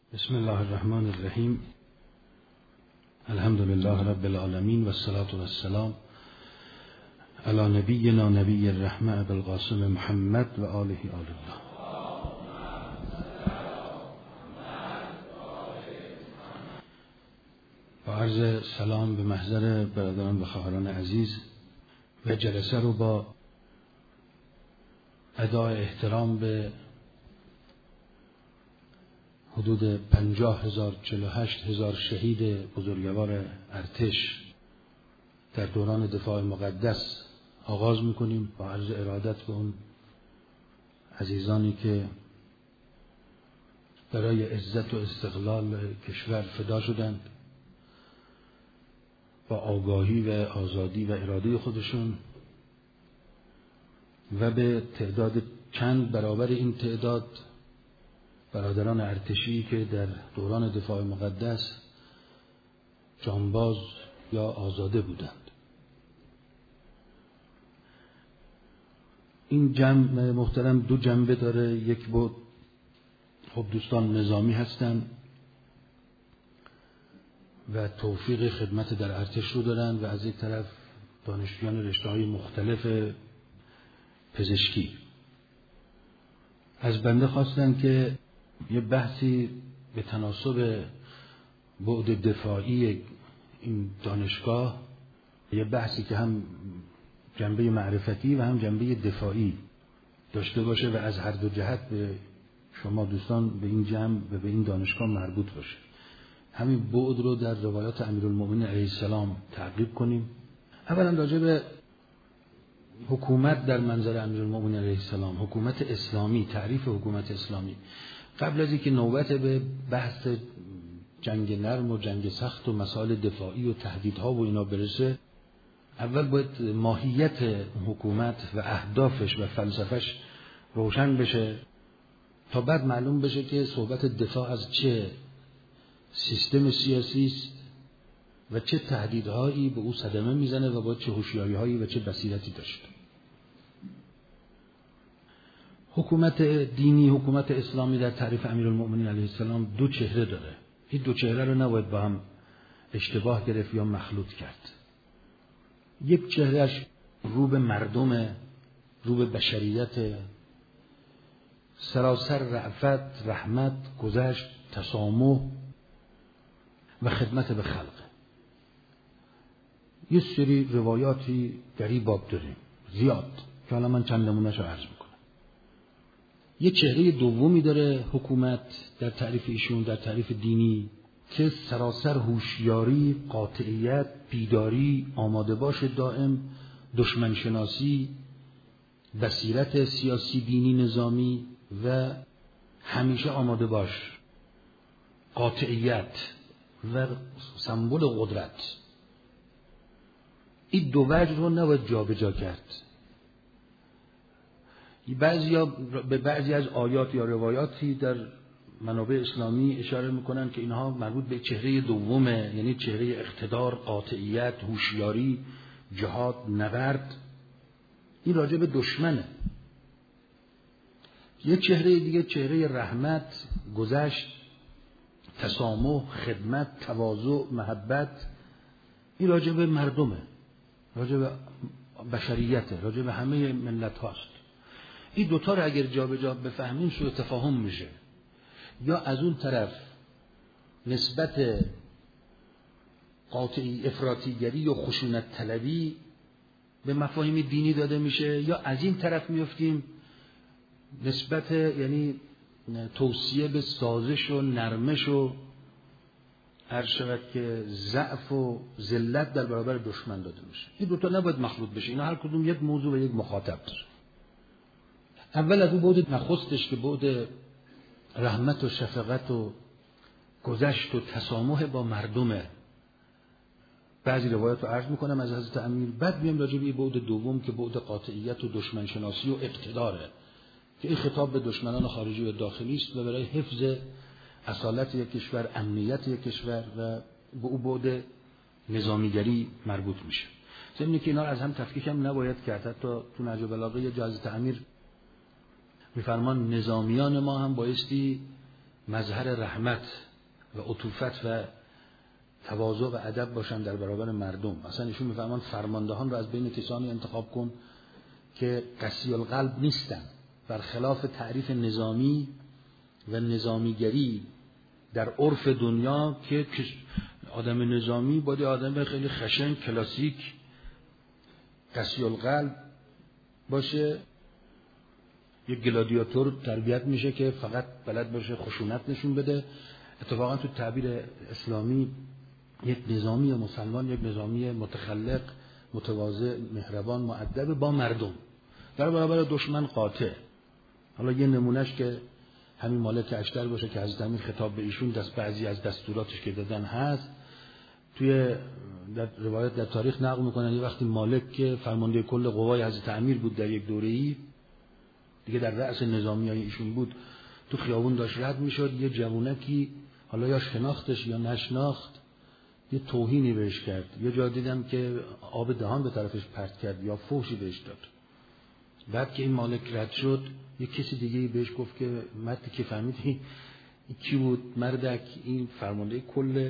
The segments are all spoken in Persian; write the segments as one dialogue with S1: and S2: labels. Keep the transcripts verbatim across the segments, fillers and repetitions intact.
S1: بسم الله الرحمن الرحیم. الحمد لله رب العالمین و الصلاة و السلام علی نبینا نبی الرحمة ابی القاسم محمد و آله آل الله. با عرض سلام به محضر برادران و خواهران عزیز و جلسه رو با ادای احترام به حدود پنجاه هزار چهل و هشت هزار شهید بزرگوار ارتش در دوران دفاع مقدس آغاز میکنیم با عرض ارادت به اون عزیزانی که برای عزت و استقلال کشور فدا شدند با آگاهی و آزادی و اراده خودشون، و به تعداد چند برابر این تعداد برادران ارتشی که در دوران دفاع مقدس جانباز یا آزاده بودند. این جمع محترم دو جنبه داره. یک بود خب دوستان نظامی هستند و توفیق خدمت در ارتش رو دارن، و از یک طرف دانشجویان رشته‌های مختلف پزشکی. از بنده خواستن که یه بحثی به تناسب بعد دفاعی این دانشگاه، یه بحثی که هم جنبه معرفتی و هم جنبه دفاعی داشته باشه و از هر دو جهت به شما دوستان به این جمع و به این دانشگاه مربوط باشه. همین بعد رو در روایات امیرالمومنین علیه السلام تعقیب کنیم. اولا راجع به حکومت در منظر امیرالمومنین علیه السلام، حکومت اسلامی، تعریف حکومت اسلامی. قبل از اینکه نوبت به بحث جنگ نرم و جنگ سخت و مسائل دفاعی و تهدیدها و اینا برسه، اول باید ماهیت حکومت و اهدافش و فلسفش روشن بشه تا بعد معلوم بشه که صحبت دفاع از چه سیستم سیاسی است و چه تهدیدهایی به او صدمه میزنه و باید چه هوشیاری‌هایی و چه بصیرتی داشت. حکومت دینی، حکومت اسلامی در تعریف امیرالمومنین علیه السلام دو چهره داره. این دو چهره رو نباید با هم اشتباه گرفت یا مخلوط کرد. یک چهرهش رو به مردم، رو به بشریت، سراسر رأفت، رحمت، گذشت، تسامح و خدمت به خلق. یه سری روایاتی در این باب داریم زیاد که حالا من چند نمونه‌شو عرض میکنم. یه چهره دومی داره حکومت در تعریف ایشون، در تعریف دینی، که سراسر هوشیاری، قاطعیت، بیداری، آماده باش دائم، دشمن شناسی، بصیرت سیاسی، دینی، نظامی و همیشه آماده باش، قاطعیت و سمبل قدرت. این دو وجه رو نباید جا به جا کرد. بعضیا به بعضی از آیات یا روایاتی در منابع اسلامی اشاره میکنن که اینها مربوط به چهره دومه، یعنی چهره اقتدار، قاطعیت، هوشیاری، جهاد، نبرد. این راجع به دشمنه. یه چهره دیگه چهره رحمت، گذشت، تسامح، خدمت، تواضع، محبت. این راجع به مردمه، راجع به بشریته، راجع به همه ملت هاست. این دوتا رو اگر جا به جا بفهمیم سوء تفاهم میشه. یا از اون طرف نسبت قاطعی افراطیگری و خشونت طلبی به مفاهیم دینی داده میشه، یا از این طرف میفتیم نسبت یعنی توصیه به سازش و نرمش و هر شود که ضعف و ذلت در برابر دشمن داده میشه. این دوتا نباید مخلوط بشه. اینا هر کدوم یک موضوع و یک مخاطب داره. اول از اون بعد نخستش که بعد رحمت و شفقت و گذشت و تسامح با مردمه. بعضی روایات رو عرض میکنم از حضرت امیر. بعد میام راجع به بعد دوم که بعد قاطعیت و دشمن شناسی و اقتداره، که این خطاب به دشمنان خارجی و داخلی است و برای حفظ اصالت یک کشور، امنیت یک کشور، و به او بعد نظامیگری مربوط میشه. ضمن که اینا از هم تفکیک هم نباید کرد. حتی تو نهج البلاغه حضرت امیر میفرمان نظامیان ما هم بایستی مظهر رحمت و عطوفت و تواضع و ادب باشن در برابر مردم. اصلا ایشون میفهمن فرماندهان رو از بین کسانی انتخاب کن که قسی القلب نیستن، برخلاف تعریف نظامی و نظامیگری در عرف دنیا که آدم نظامی باید آدم خیلی خشن کلاسیک قسی القلب باشه، یک گلادیاتور تربیت میشه که فقط بلد باشه خشونت نشون بده. اتفاقا تو تعبیر اسلامی یک نظامی مسلمان یک نظامی متخلق، متواضع، مهربان، مؤدب با مردم، در برابر دشمن قاطع. حالا یه نمونهش که همین مالک اشتر باشه که حضرت امیر خطاب به ایشون دست بعضی از دستوراتش که دادن هست. توی در روایت در تاریخ نقل میکنن یه وقتی مالک که فرمانده کل قوای حضرت امیر بود در یک دوره‌ای دیگه در رأس نظامیای ایشون بود، تو خیابون داشت رد میشد، یه جوونکی حالا یا شناختش یا نشناخت یه توهینی بهش کرد، یه جا دیدم که آب دهان به طرفش پرت کرد یا فحشی بهش داد. بعد که این مالک رد شد یه کسی دیگه بهش گفت که مردی که فهمیدی این کی بود؟ مردک این فرمانده کل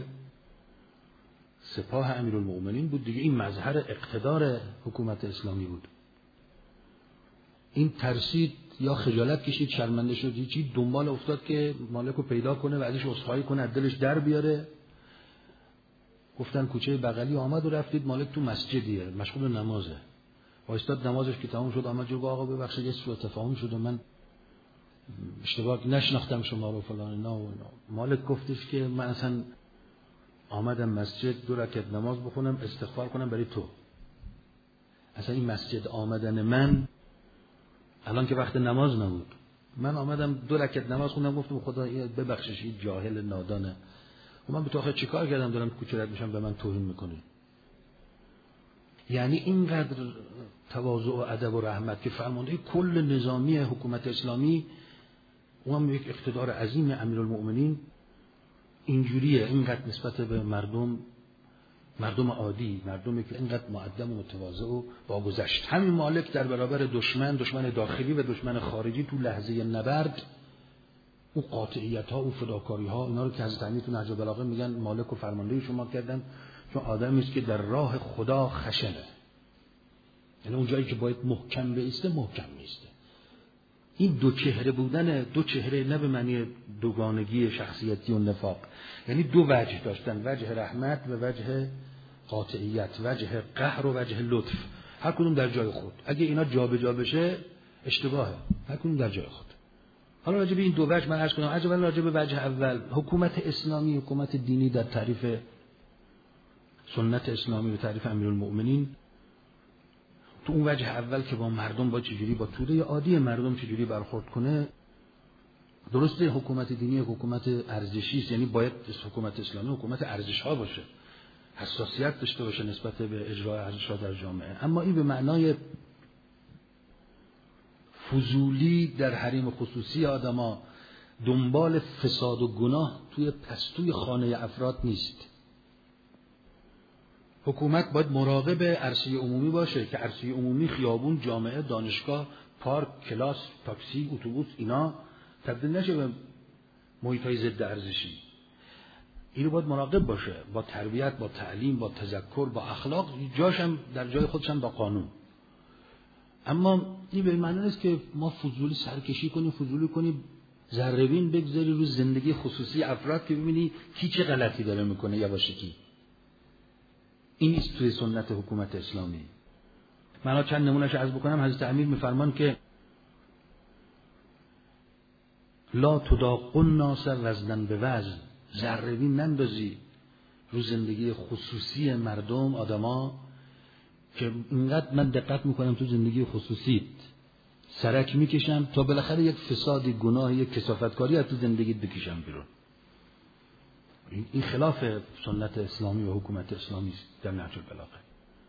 S1: سپاه امیرالمؤمنین بود دیگه، این مظهر اقتدار حکومت اسلامی بود. این ترسید یا خجالت کشید، شرمنده شد، هیچی، دنبال افتاد که مالک رو پیدا کنه و ازش عذرخواهی کنه، از دلش در بیاره. گفتن کوچه بغلی، آمد و رفتید مالک تو مسجدیه مشغول نمازه، وایستاد نمازش که تمام شد آمد جو گفت آقا ببخشید یه سوء تفاهم شد و من اشتباه نشناختم شما رو فلان اینا و اینا. مالک گفتش که من اصلا آمدم مسجد دو رکعت نماز بخونم استغفار کنم برای تو، اصلا این مسجد آمدن من الان که وقت نماز نبود، من آمدم دو رکعت نماز خوندم گفتم خدا ببخشش این جاهل نادانه و من به تو آخه چیکار کردم دارم کوچه رد میشم به من توهین میکنی. یعنی اینقدر تواضع و ادب و رحمت که فرمانده کل نظامی حکومت اسلامی اونم یک اقتدار عظیم امیرالمؤمنین اینجوریه، اینقدر نسبت به مردم مردم عادی، مردمی که اینقدر مؤدب و متواضع و باگذشت. همین مالک در برابر دشمن، دشمن داخلی و دشمن خارجی تو لحظه نبرد اون قاطعیت ها، اون فداکاری ها، اینا رو که حضرت امیر تو نهج البلاغه میگن مالک و فرمانده شما کردن چون آدمی است که در راه خدا خشنه، یعنی اون جایی که باید محکم بایسته محکم میسته. این دو چهره بودن، دو چهره نه به معنی دوگانگی شخصیتی و نفاق، یعنی دو وجه داشتن، وجه رحمت و وجه قاطعیت، وجه قهر و وجه لطف، هر کدوم در جای خود. اگه اینا جابجا بشه اشتباهه، هر کدوم در جای خود. حالا راجع به این دو وجه من عرض کنم. عجبا راجع به وجه اول، حکومت اسلامی، حکومت دینی در تعریف سنت اسلامی و تعریف امیرالمؤمنین، تو اون وجه اول که با مردم با چجوری با توده عادی مردم چجوری برخورد کنه، درسته حکومت دینی حکومت ارزشی است، یعنی باید حکومت اسلامی حکومت ارزش ها باشه، حساسیت داشته باشه نسبت به اجرای ارزش ها در جامعه، اما این به معنای فضولی در حریم خصوصی آدما دنبال فساد و گناه توی پستوی خانه افراد نیست. حکومت باید مراقب عرصه عمومی باشه که عرصه عمومی خیابون، جامعه، دانشگاه، پارک، کلاس، تاکسی، اتوبوس اینا تبدیل نشه به محیط‌های ضد ارزشی. اینو باید مراقب باشه با تربیت، با تعلیم، با تذکر، با اخلاق، جاش هم در جای خودش هم با قانون. اما این به معنی نیست که ما فضولی سرکشی کنیم، فضولی کنیم ذره‌بین بگذاری رو زندگی خصوصی افراد که ببینی کی چه غلطی داره میکنه یواشکی. این نیست توی سنت حکومت اسلامی. من چند نمونهش عرض بکنم. حضرت امیر میفرمان که لا تداق الناس وزنا به وزن، ذره‌بین نندازی رو زندگی خصوصی مردم، آدما که اینقدر من دقت میکنم تو زندگی خصوصیت سرک میکشم تا بالاخره یک فسادی، گناه، یک کثافتکاری از تو زندگیت بکشم بیرون. این خلاف سنت اسلامی و حکومت اسلامی است در نهج البلاغه.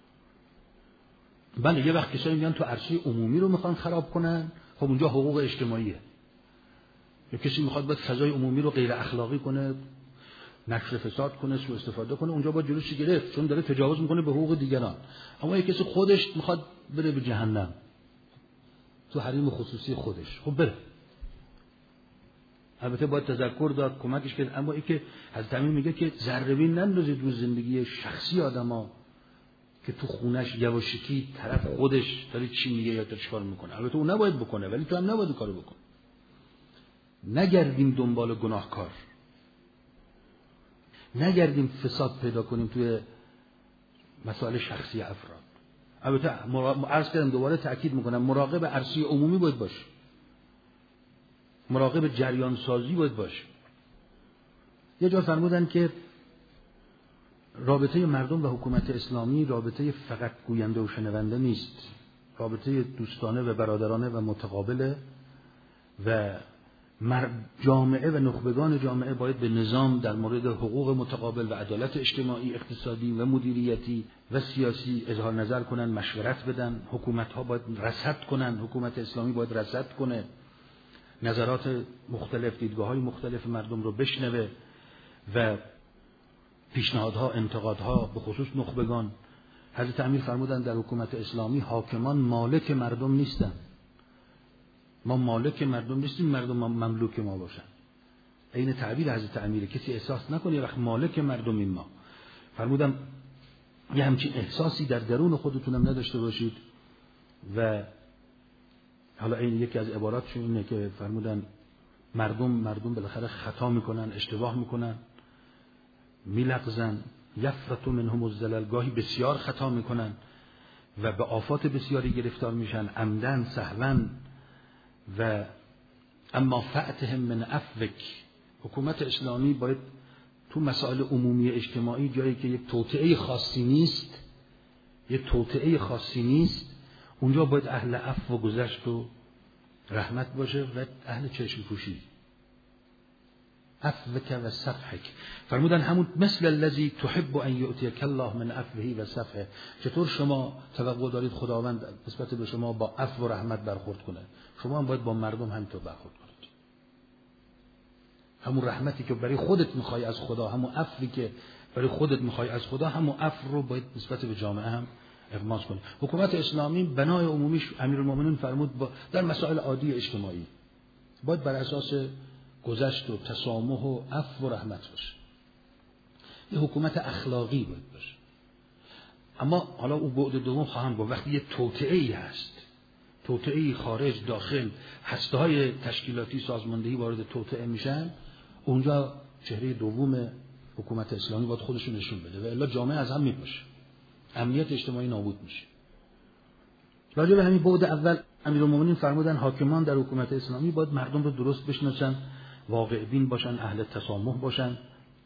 S1: بله یه وقت کسایی میان تو عرصه عمومی رو میخوان خراب کنن، خب اونجا حقوق اجتماعیه. یا کسی میخواد باید فضای عمومی رو غیر اخلاقی کنه، نشر فساد کنه، سوء استفاده کنه، اونجا باید جلوش گرفت چون داره تجاوز میکنه به حقوق دیگران. اما یه کسی خودش میخواد بره به جهنم تو حریم خصوصی خودش، خب بره. البته باید تذکر داد، کمکش کرد، اما این که حضرت امیر میگه که ذره بین نندازید رو زندگی شخصی آدما که تو خونش یواشکی طرف خودش داره چی میگه یا داره چیکار میکنه. البته اون نباید بکنه، ولی تو هم نباید کارو بکن. نگردیم دنبال گناهکار، نگردیم فساد پیدا کنیم توی مسائل شخصی افراد. البته عرض کردم، دوباره تأکید میکنم، مراقب عرصه عمومی باید باش، مراقب جریان سازی باید باش. یه جا فرمودن که رابطه مردم و حکومت اسلامی رابطه فقط گوینده و شنونده نیست، رابطه دوستانه و برادرانه و متقابله و جامعه و نخبگان جامعه باید به نظام در مورد حقوق متقابل و عدالت اجتماعی، اقتصادی و مدیریتی و سیاسی اظهار نظر کنن، مشورت بدن. حکومت ها باید رصد کنن، حکومت اسلامی باید رصد کنه، نظرات مختلف، دیدگاه های مختلف مردم رو بشنوه و پیشنهادها، انتقادها به خصوص نخبگان. حضرت امیر فرمودن در حکومت اسلامی حاکمان مالک مردم نیستن. ما مالک مردم نیستیم، مردم مملوک ما باشن. این تعبیر حضرت امیره، کسی احساس نکنه یه وقت مالک مردمیم ما. فرمودم یه همچین احساسی در درون خودتونم نداشته باشید. و حالا این یکی از عباراتشون اینه که فرمودن مردم مردم بالاخره خطا میکنن، اشتباه میکنن، میلغزن، یفرط منهم الزلل، گاهی بسیار خطا میکنن و به آفات بسیاری گرفتار میشن، عمدن، سهوا. و اما فأتهم من عفوک، حکومت اسلامی باید تو مسائل عمومی اجتماعی، جایی که یک توطئه خاصی نیست، یک توطئه خاصی نیست، اونجا باید اهل عفو و گذشت و رحمت باشه و اهل چشم پوشی. عفوک و صفحک، فرمودن همون مثل الذی تحب ان یؤتیک الله من عفوه و صفحه. چطور شما توقع دارید خداوند نسبت به شما با عفو و رحمت برخورد کنه، شما هم باید با مردم همینطور برخورد کنید. همون رحمتی که برای خودت میخوای از خدا، همون عفوی که برای خودت میخوای از خدا، همون عفو رو باید نسبت به جامعه هم اغماس کنید. حکومت اسلامی بنای عمومیش امیرالمومنین فرمود با در مسائل عادی اجتماعی باید بر اساس گذشت و تسامح و عفو و رحمت باشه. یه حکومت اخلاقی باید باشه. اما حالا اون بعد دوم خواهم گفت، وقتی یه توطئه‌ای هست، توطئه‌ای خارج داخل، هسته‌های تشکیلاتی سازماندهی وارد توطئه میشن، اونجا چهره دوم حکومت اسلامی باید خودشون نشون بده و الا جامعه از هم میپاشه، امنیت اجتماعی نابود میشه. راجع به همین بعد اول امیرالمومنین فرمودن حاکمان در حکومت اسلامی باید مردم رو درست بشناسن، واقع بین باشن، اهل تسامح باشن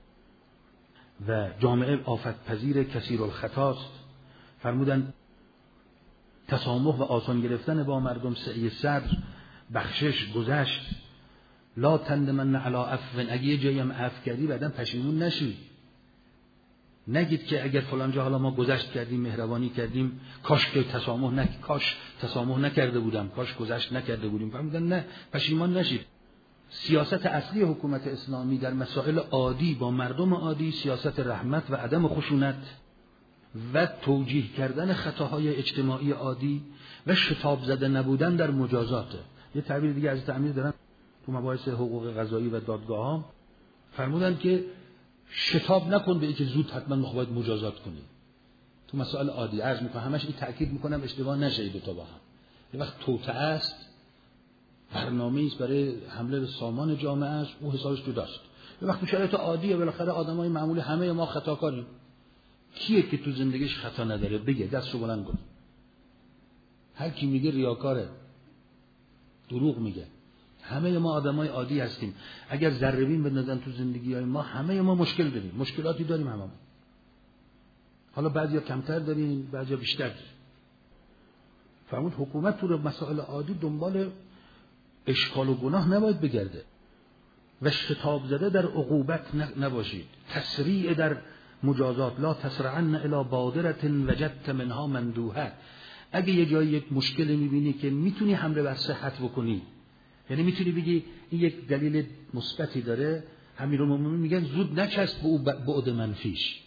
S1: و جامعه آفت پذیر کثیر الخطاست. فرمودن تسامح و آسان گرفتن با مردم، سعی صدر، بخشش، گذشت. لا تندمن علی عفو، اگه یه جایی هم عفو کردی بعداً پشیمون نشی. نگید که اگر فلان جا حالا ما گذشت کردیم، مهربانی کردیم، کاش که تسامح نک کاش تسامح نکرده بودم، کاش گذشت نکرده بودیم. فرمودن نه، پشیمان نشید. سیاست اصلی حکومت اسلامی در مسائل عادی با مردم عادی سیاست رحمت و عدم خشونت و توجیه کردن خطاهای اجتماعی عادی و شتاب زده نبودن در مجازاته. یه تعبیر دیگه از تعمیر دارن تو مباحث حقوق قضایی و دادگاه ها، فرمودن که شتاب نکن به اینکه زود حتما باید مجازات کنی تو مسائل عادی. عرض میکنم همش این تاکید میکنم اشتباه نشه دو تا با هم. یه وقت توطئه است، برنامه‌ای است برای حمله به سامان جامعه است، اون حسابش جداست. یه وقت تو شرایط عادیه، بالاخره آدمای معمولی همه ما خطاکاریم. کیه که تو زندگیش خطا نداره؟ بگه، دستشو بلند کن. هر کی میگه ریاکاره، دروغ میگه. همه ما آدمای عادی هستیم. اگر ذره بین بندازن تو زندگی‌های ما، همه ما مشکل داریم، مشکلاتی داریم هممون. حالا بعضیا کمتر داریم، بعضیا بیشتر داریم. فرمود حکومت تو مسائل عادی دنبال اشکال و گناه نباید بگرده و شتاب زده در عقوبت نباشید. تسریع در مجازات، لا تسرعن الی بادرة وجدت منها مندوحه. اگه یه جایی یک مشکل میبینی که میتونی حمله بر صحت بکنی، یعنی میتونی بگی این یک دلیل مثبتی داره، امیرالمومنین میگن زود نچسب به او بعد منفیش،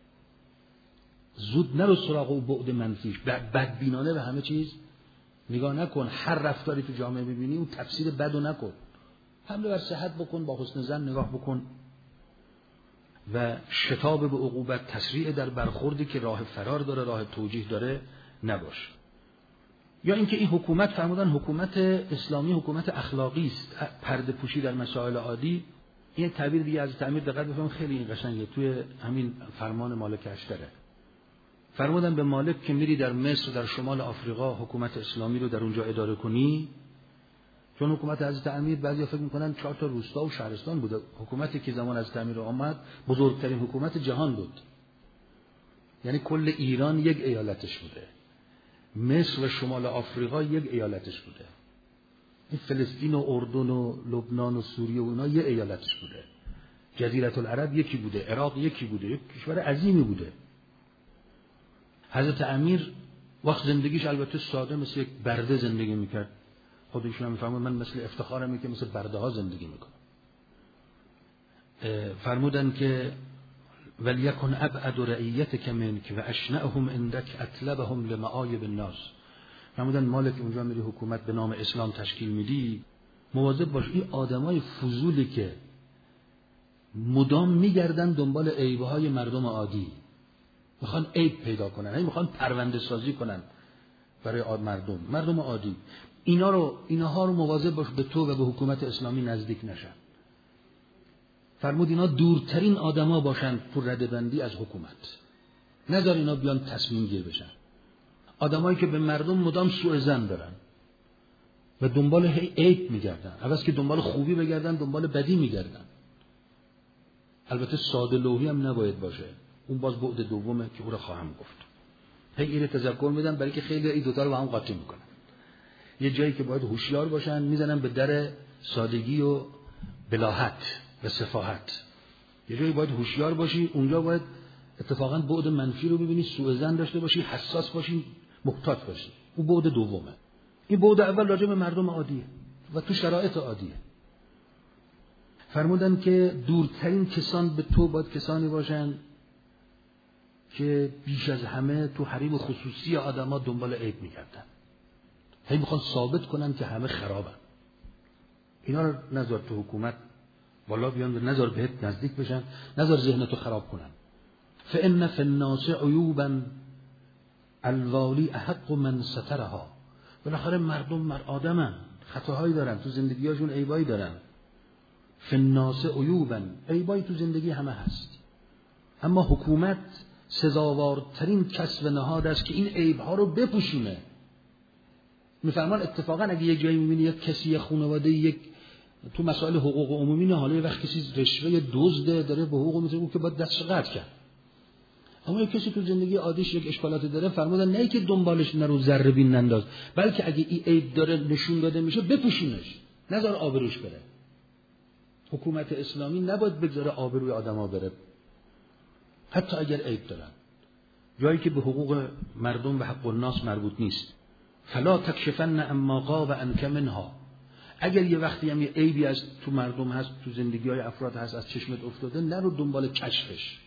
S1: زود نرو سراغ او بعد منفیش، بدبینانه به همه چیز نگاه نکن. هر رفتاری تو جامعه میبینی اون تفسیر بدو نکن، حمله بر صحت بکن، با حسن ظن نگاه بکن و شتاب به عقوبت، تسریع در برخوردی که راه فرار داره، راه توجیه داره نباش. یا اینکه این حکومت فرمودن حکومت اسلامی حکومت اخلاقی است، پرده پوشی در مسائل عادی. این تعبیر دیگه از تعبیر دقت بفرمایید، خیلی قشنگه، توی همین فرمان مالک اشتره. فرمودن به مالک که میری در مصر، در شمال آفریقا حکومت اسلامی رو در اونجا اداره کنی، چون حکومت حضرت امیر بعضیا فکر میکنن چهار تا روستا و شهرستان بوده. حکومتی که زمان حضرت امیر آمد بزرگترین حکومت جهان بود، یعنی کل ایران یک ایالتش بوده، مصر و شمال آفریقا یک ایالتش بوده، این فلسطین و اردن و لبنان و سوریه و اینا یک ایالتش بوده، جزیره العرب یکی بوده، عراق یکی بوده، یک کشور عظیمی بوده. حضرت امیر وقت زندگیش البته ساده مثل یک برده زندگی میکرد، خودشون هم میفهمون من مثل افتخارمه که مثل برده ها زندگی میکنم. فرمودن که ولیکن ابعد رعیتک منک و اشنعهم عندک اطلبهم لمعایب الناس. فرمودن مالک اونجا میری حکومت به نام اسلام تشکیل میدی، مواظب باش این آدمای فضولی که مدام میگردن دنبال عیبهای مردم عادی، میخوان عیب پیدا کنن، یعنی میخوان پرونده سازی کنن برای مردم مردم عادی، اینا رو اینها رو مواظب باش به تو و به حکومت اسلامی نزدیک نشن. فرمود اینا دورترین آدما باشن تو ردبندی از حکومت، نذار اینا بیان تصمیم گیر بشن. آدمایی که به مردم مدام سوء ظن دارن و دنبال عیب میگردن، عوض که دنبال خوبی بگردن دنبال بدی میگردن. البته ساده لوحی هم نباید باشه، اون باز بعد دومه که او رو خواهم گفت. هی اینو تذکر میدم برای که خیلی این دوتا رو با هم قاطی میکنن. یه جایی که باید هوشیار باشن میزنن به در سادگی و بلاهت و سفاهت. یه جایی باید هوشیار باشی، اونجا باید اتفاقا بعد منفی رو ببینی، سوء ظن داشته باشی، حساس باشی، محتاط باشی. اون بعد دومه. این بعد اول راجع به مردم عادیه و تو شرایط عادیه. فرمودن که دورترین کسان به تو باید کسانی باشن که بیش از همه تو حریم خصوصی آدما دنبال عیب میگردن، هی میخوان ثابت کنن که همه خرابن. اینا رو نذار تو حکومت والا بیان، نذار بهت نزدیک بشن، نذار ذهنتو خراب کنن. فإن فی الناس عیوبا الوالی احق من سترها. بالاخره مردم مر آدمن، خطاهایی دارن، تو زندگیاشون عیبایی دارن. فی الناس عیوبا، عیبایی تو زندگی همه هست، اما حکومت سزاوارترین کسب نهاد است که این عیبها رو بپوشونه. میفرمان اتفاقا اگه یک جایی میبینی یک کسی، یک خانواده، یک تو مسائل حقوق عمومی نه، حالا وقت کسی رشوه دزده داره به حقوق میتونه که باید دستش قطع کرد، اما یک کسی تو زندگی عادیش یک اشکالاتی داره، فرمودن نه که دنبالش نرو ذره بین ننداز، بلکه اگه این عیب داره نشون داده میشه بپوشونش، نذار آبروش بره. حکومت اسلامی نباید بذاره آبروی آدما بره، حتی اگر عیب دارن، جایی که به حقوق مردم و حق الناس مربوط نیست. فلا تکشفن اما غاب عنک منها. اگر یه وقتی هم یه عیبی از تو مردم هست، تو زندگی‌های افراد هست، از چشمت افتاده، نرو دنبال کشفش.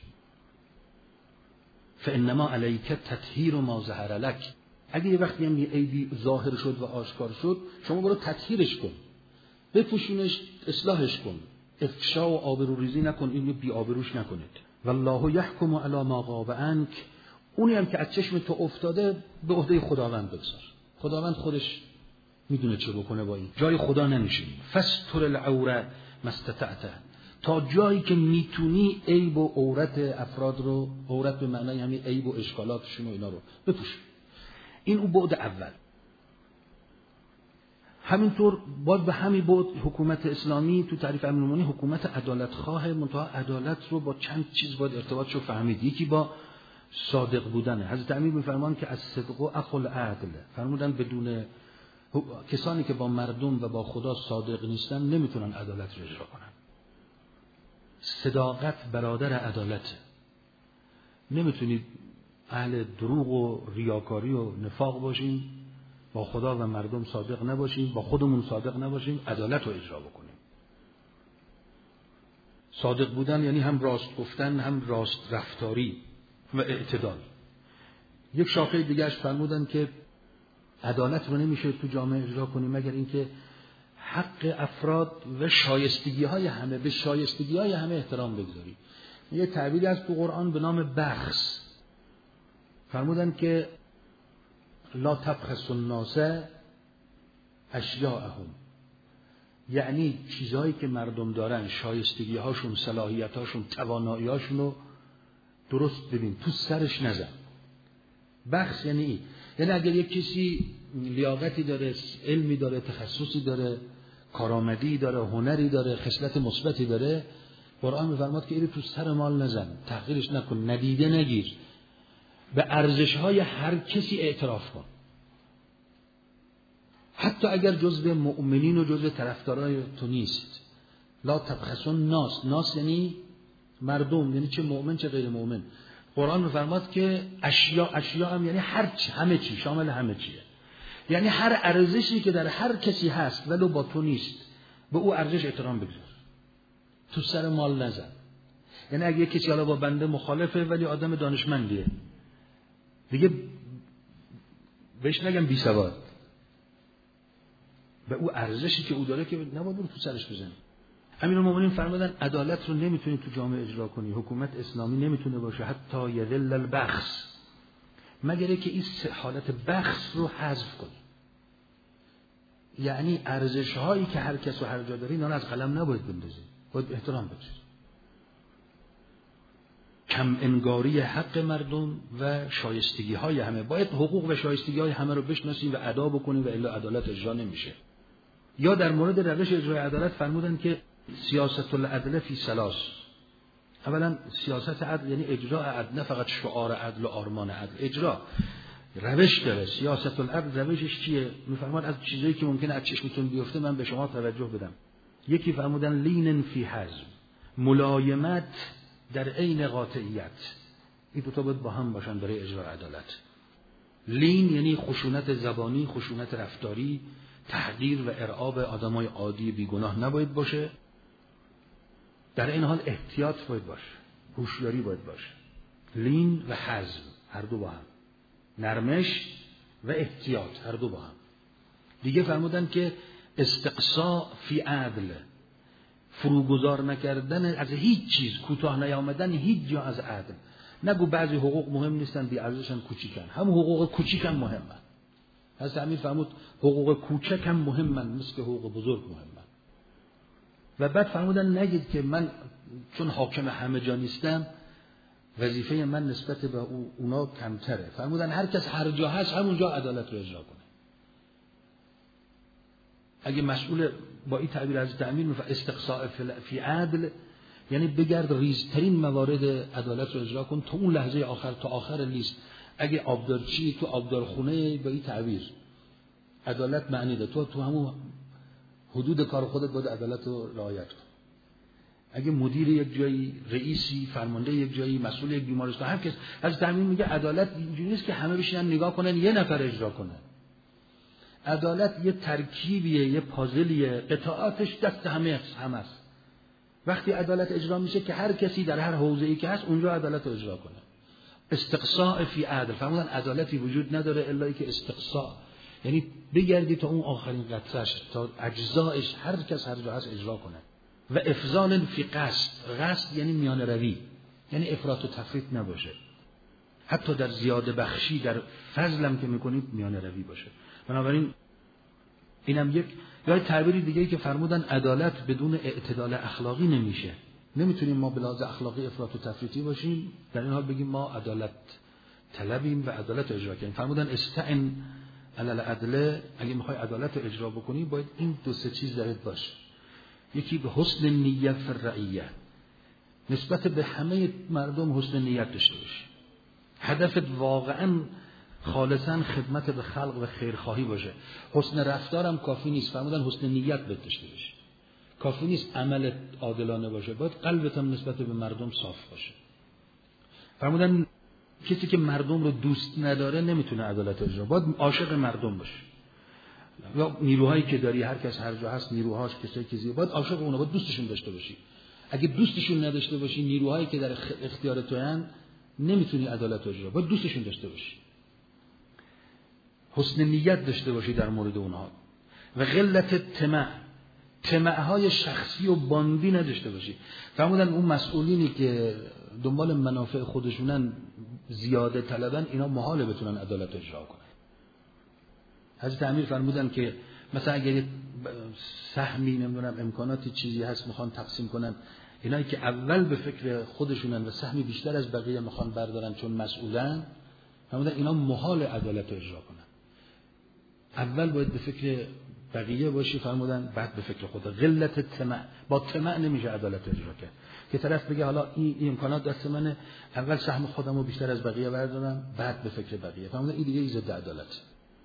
S1: فانما علیک تطهیر ما ظهر لک. اگر یه وقتی هم یه عیبی ظاهر شد و آشکار شد، شما برو تطهیرش کن، بپوشونش، اصلاحش کن، افشا و آبروریزی نکن، اینو بی آبروش نکنید. والله یحکم علی ما غاب عنک. اونی هم که از چشم تو افتاده به عهده خداوند بگذار، خداوند خودش میدونه چه بکنه با این. جای خدا نمیشین. فستر العوره مستطعت. تا جایی که میتونی عیب و عورت افراد رو، عورت به معنای همین عیب و اشکالاتشون و اینا رو بپوش. این اون بعد اول. همینطور باید به همین بعد حکومت اسلامی تو تعریف امیرالمومنین حکومت عدالت خواه، منتها عدالت رو با چند چیز باید ارتباطش رو فهمید. یکی با صادق بودنه. حضرت امیر میفرمان که از صدق و اخو العدل، فرمودن بدون کسانی که با مردم و با خدا صادق نیستن نمیتونن عدالت رو اجرا کنن. صداقت برادر عدالته. نمیتونید اهل دروغ و ریاکاری و نفاق باشین، با خدا و مردم صادق نباشیم، با خودمون صادق نباشیم، عدالت رو اجرا بکنیم. صادق بودن یعنی هم راست گفتن، هم راست رفتاری و اعتدال. یک شاخه دیگه‌اش فرمودن که عدالت رو نمیشه تو جامعه اجرا کنیم مگر اینکه حق افراد و شایستگی های همه، به شایستگی های همه احترام بگذاری. یه تعبیری از تو قرآن به نام بخس، فرمودن که لا تبخسوا الناس اشیاءهم، یعنی چیزهایی که مردم دارن، شایستگی هاشون، صلاحیت هاشون، توانایی هاشون رو درست ببین، تو سرش نزن. بخس یعنی این، یعنی اگر یک کسی لیاقتی داره، علمی داره، تخصصی داره، کارآمدی داره، هنری داره، خصلت مثبتی داره، قرآن می‌فرماد که اینو تو سر مال نزن، تحقیرش نکن، ندیده نگیر، به ارزش‌های هر کسی اعتراف کن، حتی اگر جزء مؤمنین و جزء طرفدارای تو نیست. لا تبخسوا الناس، ناس یعنی مردم، یعنی چه مؤمن چه غیر مؤمن. قرآن می‌فرماد که اشیا، اشیا هم یعنی هر چی، همه چی، شامل همه چیه، یعنی هر ارزشی که در هر کسی هست ولو با تو نیست، به او ارزش احترام بگذار، تو سر مال نزن. یعنی اگه کسی حالا با بنده مخالفه ولی آدم دانشمندیه، دیگه بهش نگم بی سواد، به او ارزشی که او داره که نباید رو تو سرش بزنی. امیرالمومنین فرمودن عدالت رو نمیتونی تو جامعه اجرا کنی، حکومت اسلامی نمیتونه باشه حتی یذل البخس، مگر که این حالت بخس رو حذف کنی. یعنی ارزش هایی که هر کس و هر جا داری اینا از قلم نباید بندازی، باید احترام بگذاری. کم انگاری حق مردم و شایستگی های همه، باید حقوق و شایستگی های همه رو بشناسیم و ادا بکنیم و الا عدالت اجرا نمیشه. یا در مورد روش اجرای عدالت فرمودن که سیاست العدل فی ثلاث. اولا سیاست عدل یعنی اجرا عدل، نه فقط شعار عدل و آرمان عدل، اجرا روش داره. سیاست العدل روشش چیه؟ میفرماد از چیزایی که ممکنه از چشمتون بیفته من به شما توجه بدم. یکی فرمودن لین فی حزم، ملایمت در عین قاطعیت. این دو تا باید با هم باشن برای اجرای عدالت. لین یعنی خشونت زبانی، خشونت رفتاری، تحقیر و ارعاب آدمای عادی بیگناه نباید باشه. در این حال احتیاط باید باشه، هوشیاری باید باشه. لین و حزم هر دو با هم، نرمش و احتیاط هر دو با هم. دیگه فرمودن که استقصا فی عدل، فروگذار نکردن از هیچ چیز، کوتاه نیامدن هیچ جا از عدل. نگو بعضی حقوق مهم نیستن، بی ارزشن، کوچیکن. هم حقوق کوچیک هم مهمن. حضرت امیر فرمود حقوق کوچک هم مهمن مثل که حقوق بزرگ مهمن. و بعد فرمودن نگید که من چون حاکم همه جا نیستم وظیفه من نسبت به اونا کمتره. فرمودن هر کس هر جا هست همونجا عدالت رو اجرا کنه. اگه مسئول با این تعبیر حضرت امیر میفرماد استقصاء فی عدل، یعنی بگرد ریزترین موارد عدالت رو اجرا کن تا اون لحظه آخر، تا آخر لیست. اگه آبدارچی تو آبدارخونه با این تعبیر عدالت معنی ده، تو تو همون حدود کار خودت باید عدالت رو رعایت کن. اگه مدیر یک جایی، رئیسی، فرمانده یک جایی، مسئول یک بیمارستان، هر کس، از تعمیم میگه عدالت اینجوری نیست که همه بشینن نگاه کنن یه نفر اجرا کنه. عدالت یه ترکیبیه، یه پازلیه، قطعاتش دست همه هم است. وقتی عدالت اجرا میشه که هر کسی در هر حوزه‌ای که هست اونجا عدالت رو اجرا کنه. استقصاء فی عدل، فرمودن عدالتی وجود نداره الا ای که استقصاء، یعنی بگردی تا اون آخرین قطره‌اش، تا اجزایش هر کس هر جا هست اجرا کنه. و افضال فی قصد، قصد یعنی میان روی، یعنی افراط و تفریط نباشه. حتی در زیاده بخشی، در فضلم که میکنید میان روی باشه. بنابراین اینم یک یا تعبیری دیگه‌ای که فرمودن عدالت بدون اعتدال اخلاقی نمیشه. نمیتونیم ما به لحاظ اخلاقی افراط و تفریطی باشیم در این حال بگیم ما عدالت طلبیم و عدالت اجرا کنیم. فرمودن استعن علی العدل، اگه میخوای عدالت رو اجرا بکنی باید این دو سه چیز درت باشه. یکی به حسن نیت فی الرعیه، نسبت به همه مردم حسن نیت داشته باشی. هدفت واقعا خالصا خدمت به خلق و خیرخواهی باشه. حسن رفتارم کافی نیست، فرمودن حسن نیت باید داشته باشی. کافی نیست عملت عادلانه باشه، باید قلبت هم نسبت به مردم صاف باشه. فرمودن کسی که مردم رو دوست نداره نمیتونه عدالت اجرا، باید عاشق مردم باشه. یا نیروهایی که داری، هر کس هر جا هست نیروهاش، کسایی که زیاد، باید عاشق اونا، باید دوستشون داشته باشی. اگه دوستشون نداشته باشی، نیروهایی که در اختیار تو هستن، نمیتونی عدالت اجرا، باید دوستشون داشته باشی. حسن نیت داشته باشی در مورد اونها. و قلت طمع، طمع‌های شخصی و باندی نداشته باشی. فرمودن اون مسئولینی که دنبال منافع خودشونن زیاده طلبن، اینا محاله بتونن عدالت اجرا کنن. حضرت امیر فرمودن که مثلا اگر سهمی نمیدونم امکاناتی چیزی هست میخوان تقسیم کنن، اینایی که اول به فکر خودشونن و سهمی بیشتر از بقیه میخوان بردارن چون مسئولن، فرمودن اینا محال عدالت اجرا کنن. اول باید به فکر بقیه باشی، فرمودن بعد به فکر خود. قلت طمع، با طمع نمیشه عدالت اجرا کرد که طرف بگه حالا این, این امکانات دست منه، اول سهم خودم رو بیشتر از بقیه بردارم بعد به فکر بقیه. فرمودن این دیگه ضد عدالت.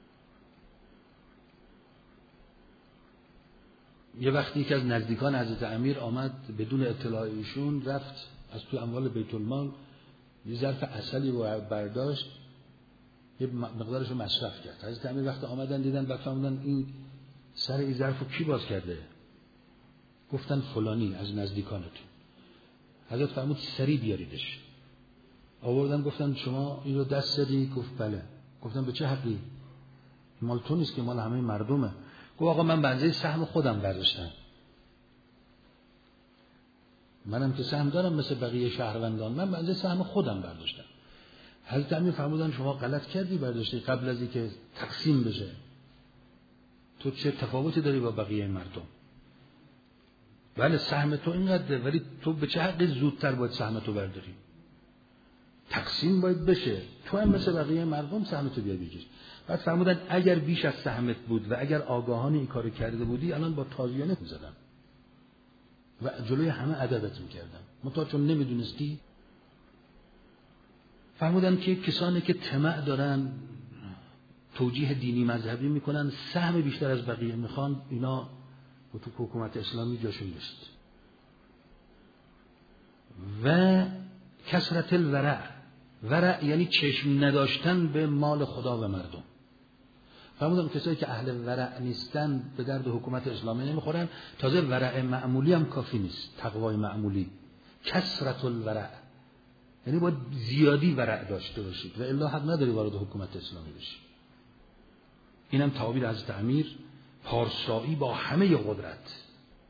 S1: یه وقتی که از نزدیکان حضرت امیر آمد بدون اطلاع ایشون، رفت از تو اموال بیت المال یه ظرف عسلی رو برداشت، یه مقدارش رو مصرف کرد. حضرت امیر وقتی آمدن دیدن بعد فرمودن این سر این ظرف رو کی باز کرده؟ گفتن فلانی از نزدیکانتون. حضرت فرمود سری بیاریدش. آوردن گفتن شما این رو دست دادی؟ گفت بله. گفتن به چه حقی؟ مال تو نیست که، مال همه مردمه. گفت آقا من به اندازه سهم خودم برداشتم، منم که سهم دارم مثل بقیه شهروندان، من به اندازه سهم خودم برداشتم. حضرت امیر فرمودن شما غلط کردی برداشتی قبل از اینکه تقسیم بشه. تو چه تفاوتی داری با بقیه مردم؟ بله سهم تو اینقدره، ولی تو به چه حقی زودتر باید سهم تو برداری؟ تقسیم باید بشه، تو هم مثل بقیه مردم سهم تو بیا بگیر. بعد فرمودن اگر بیش از سهمت بود و اگر آگاهانه این کارو کرده بودی الان با تازیانه می‌زدم و جلوی همه ادبت می‌کردم، منتها چون نمی‌دونستی. فرمودن که کسانی که طمع دارن، توجیه دینی مذهبی میکنن، سهم بیشتر از بقیه میخوان، اینا و تو حکومت اسلامی جاشون نیست. و کثرت الورع، ورع یعنی چشم نداشتن به مال خدا و مردم. فرمودن کسایی که اهل ورع نیستن به درد حکومت اسلامی نمیخورن، تازه ورع معمولی هم کافی نیست، تقوای معمولی. کثرت الورع یعنی باید زیادی ورع داشته باشید و الا حق نداری وارد حکومت اسلامی بشید. اینم تعابیر حضرت امیر، پارسایی با همه قدرت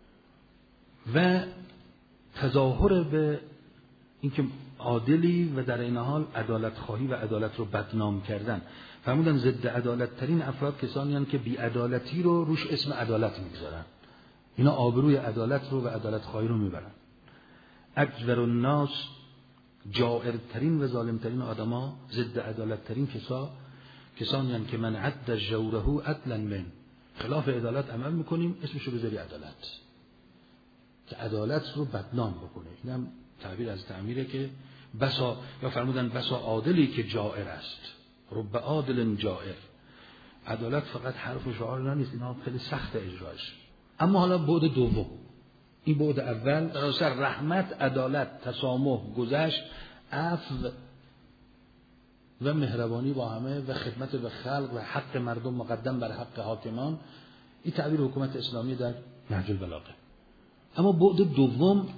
S1: و تظاهر به اینکه عادلی و در این حال عدالت خواهی و عدالت رو بدنام کردن. فرمودن ضد عدالت ترین افراد کسانی هستند که بی عدالتی رو روش اسم عدالت میگذارن. اینا آبروی عدالت رو و عدالت خواهی رو میبرن. اجور الناس، جائرترین و ظالمترین آدما، ضد عدالت ترین کسا کسانی هستند که من عد جوره عدلا من، خلاف عدالت عمل میکنیم اسمشو بذاری عدالت، که عدالت رو بدنام بکنه. اینم تعبیر از تعمیره که بسا، یا فرمودن بسا عادلی که جائر است، رب عادل جائر. عدالت فقط حرف و شعار نیست، اینا خیلی سخت اجراش. اما حالا بعد دوم، این بعد اول راست رحمت، عدالت، تسامح، گذشت، عفو و مهربانی با همه و خدمت به خلق و حق مردم مقدم بر حق حاکمان. این تعبیر حکومت اسلامی در نهج البلاغه. اما بعد دوم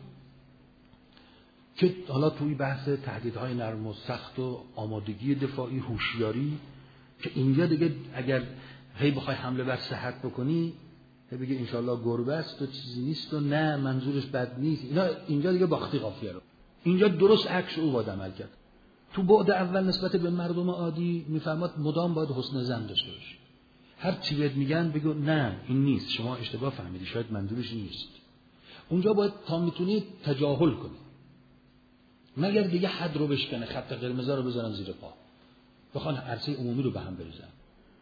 S1: که حالا توی بحث تهدیدهای نرم و سخت و آمادگی دفاعی، هوشیاری، که اینجا دیگه اگر هی بخوای حمله بر صحت بکنی، هی بگی انشالله گربه است و چیزی نیست و نه منظورش بد نیست، اینا اینجا دیگه باختی قافیه رو. اینجا درست عکس او باید عمل کرد. تو بعد اول نسبت به مردم عادی میفرماد مدام باید حسن ظن داشته باشی. هر چی بهت میگن بگو نه این نیست، شما اشتباه فهمیدی، شاید منظورش این نیست. اونجا باید تا میتونی تجاهل کنی، مگر دیگه حد رو بشکنه، خط قرمز رو بذارن زیر پا، بخوان عرصه عمومی رو به هم بریزن،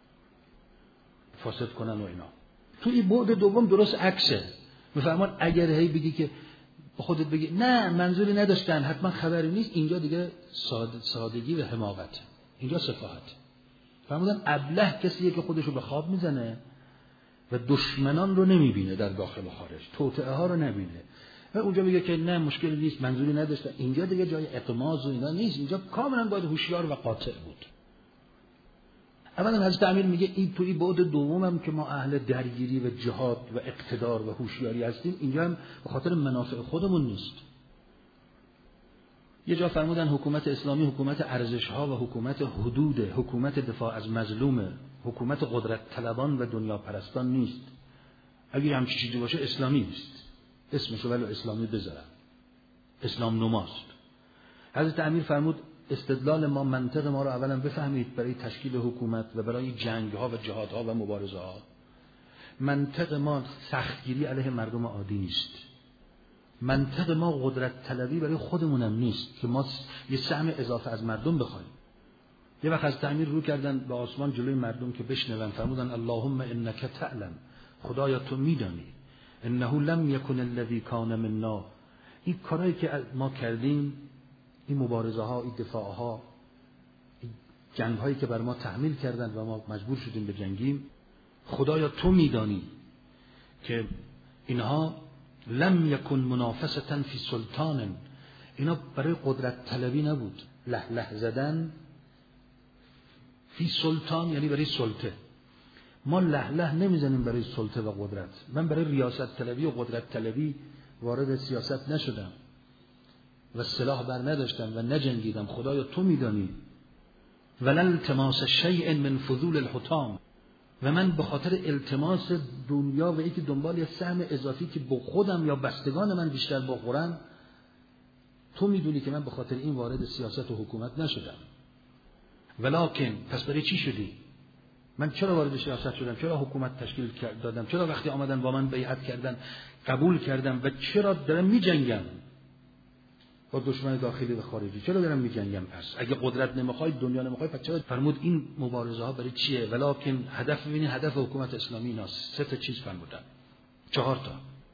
S1: فاسد کنن و اینا. تو این بعد دوم درست عکسه. میفرمان اگر هی بگی که خودت بگی نه منظوری نداشتن، حتما خبری نیست، اینجا دیگه ساده سادگی و حماقت، اینجا سفاهت. فرمودن ابله کسیه که خودشو به خواب میزنه و دشمنان رو نمیبینه در داخل و خارج، توطئه ها رو نبینه و اونجا میگه که نه مشکلی نیست، منظوری نداشتن. اینجا دیگه جای اقماز و اینا نیست، اینجا کاملا باید هوشیار و قاطع بود. اولا حضرت امیر میگه این توی بعد دومم که ما اهل درگیری و جهاد و اقتدار و هوشیاری هستیم، اینجا هم به خاطر منافع خودمون نیست. یه جا فرمودن حکومت اسلامی حکومت ارزش‌ها و حکومت حدود، حکومت دفاع از مظلوم، حکومت قدرت طلبان و دنیا پرستان نیست. اگه همچین چیزی باشه اسلامی نیست، اسمشو ولی اسلامی بذارن، اسلام نماست. حضرت امیر فرمود استدلال ما، منطق ما رو اولا بفهمید برای تشکیل حکومت و برای جنگ ها و جهاد ها و مبارزه ها. منطق ما سختگیری علیه مردم عادی نیست. منطق ما قدرت طلبی برای خودمونم نیست که ما یه سهم اضافه از مردم بخوایم. یه وقت از تعمیر رو کردن به آسمان جلوی مردم که بشنون، فرمودن اللهم انک تعلم، خدایا تو میدانی، انه لم یکن الذی کان منا، این کارهایی که ما کردیم، این مبارزه ها، این دفاع ها، این جنگ هایی که بر ما تحمیل کردند و ما مجبور شدیم به جنگیم، خدایا تو میدانی که اینها لم یکن منافسة فی سلطان، اینا برای قدرت طلبی نبود. له له زدن فی سلطان یعنی برای سلطه. ما له له نمیزنیم برای سلطه و قدرت. من برای ریاست طلبی و قدرت طلبی وارد سیاست نشدم و سلاح بر نداشتم و نجنگیدم. خدایا تو میدانی. ولا التماس شیء من فضول الحطام، و من به خاطر التماس دنیا و اینکه دنبال یه سهم اضافی که با خودم یا بستگان من بیشتر بخورن، تو میدونی که من به خاطر این وارد سیاست و حکومت نشدم. ولکن پس برای چی شدی؟ من چرا وارد سیاست شدم؟ چرا حکومت تشکیل دادم؟ چرا وقتی آمدن با من بیعت کردن قبول کردم؟ و چرا دارم میجنگم با دشمن داخلی و خارجی؟ چرا دارم میجنگم؟ پس اگه قدرت نمیخوای، دنیا نمیخوای، پس چرا؟ فرمود این مبارزه ها برای چیه؟ ولکن هدف ببینید، هدف حکومت اسلامی ایناست. سه تا چیز فرمودن، چهار تا.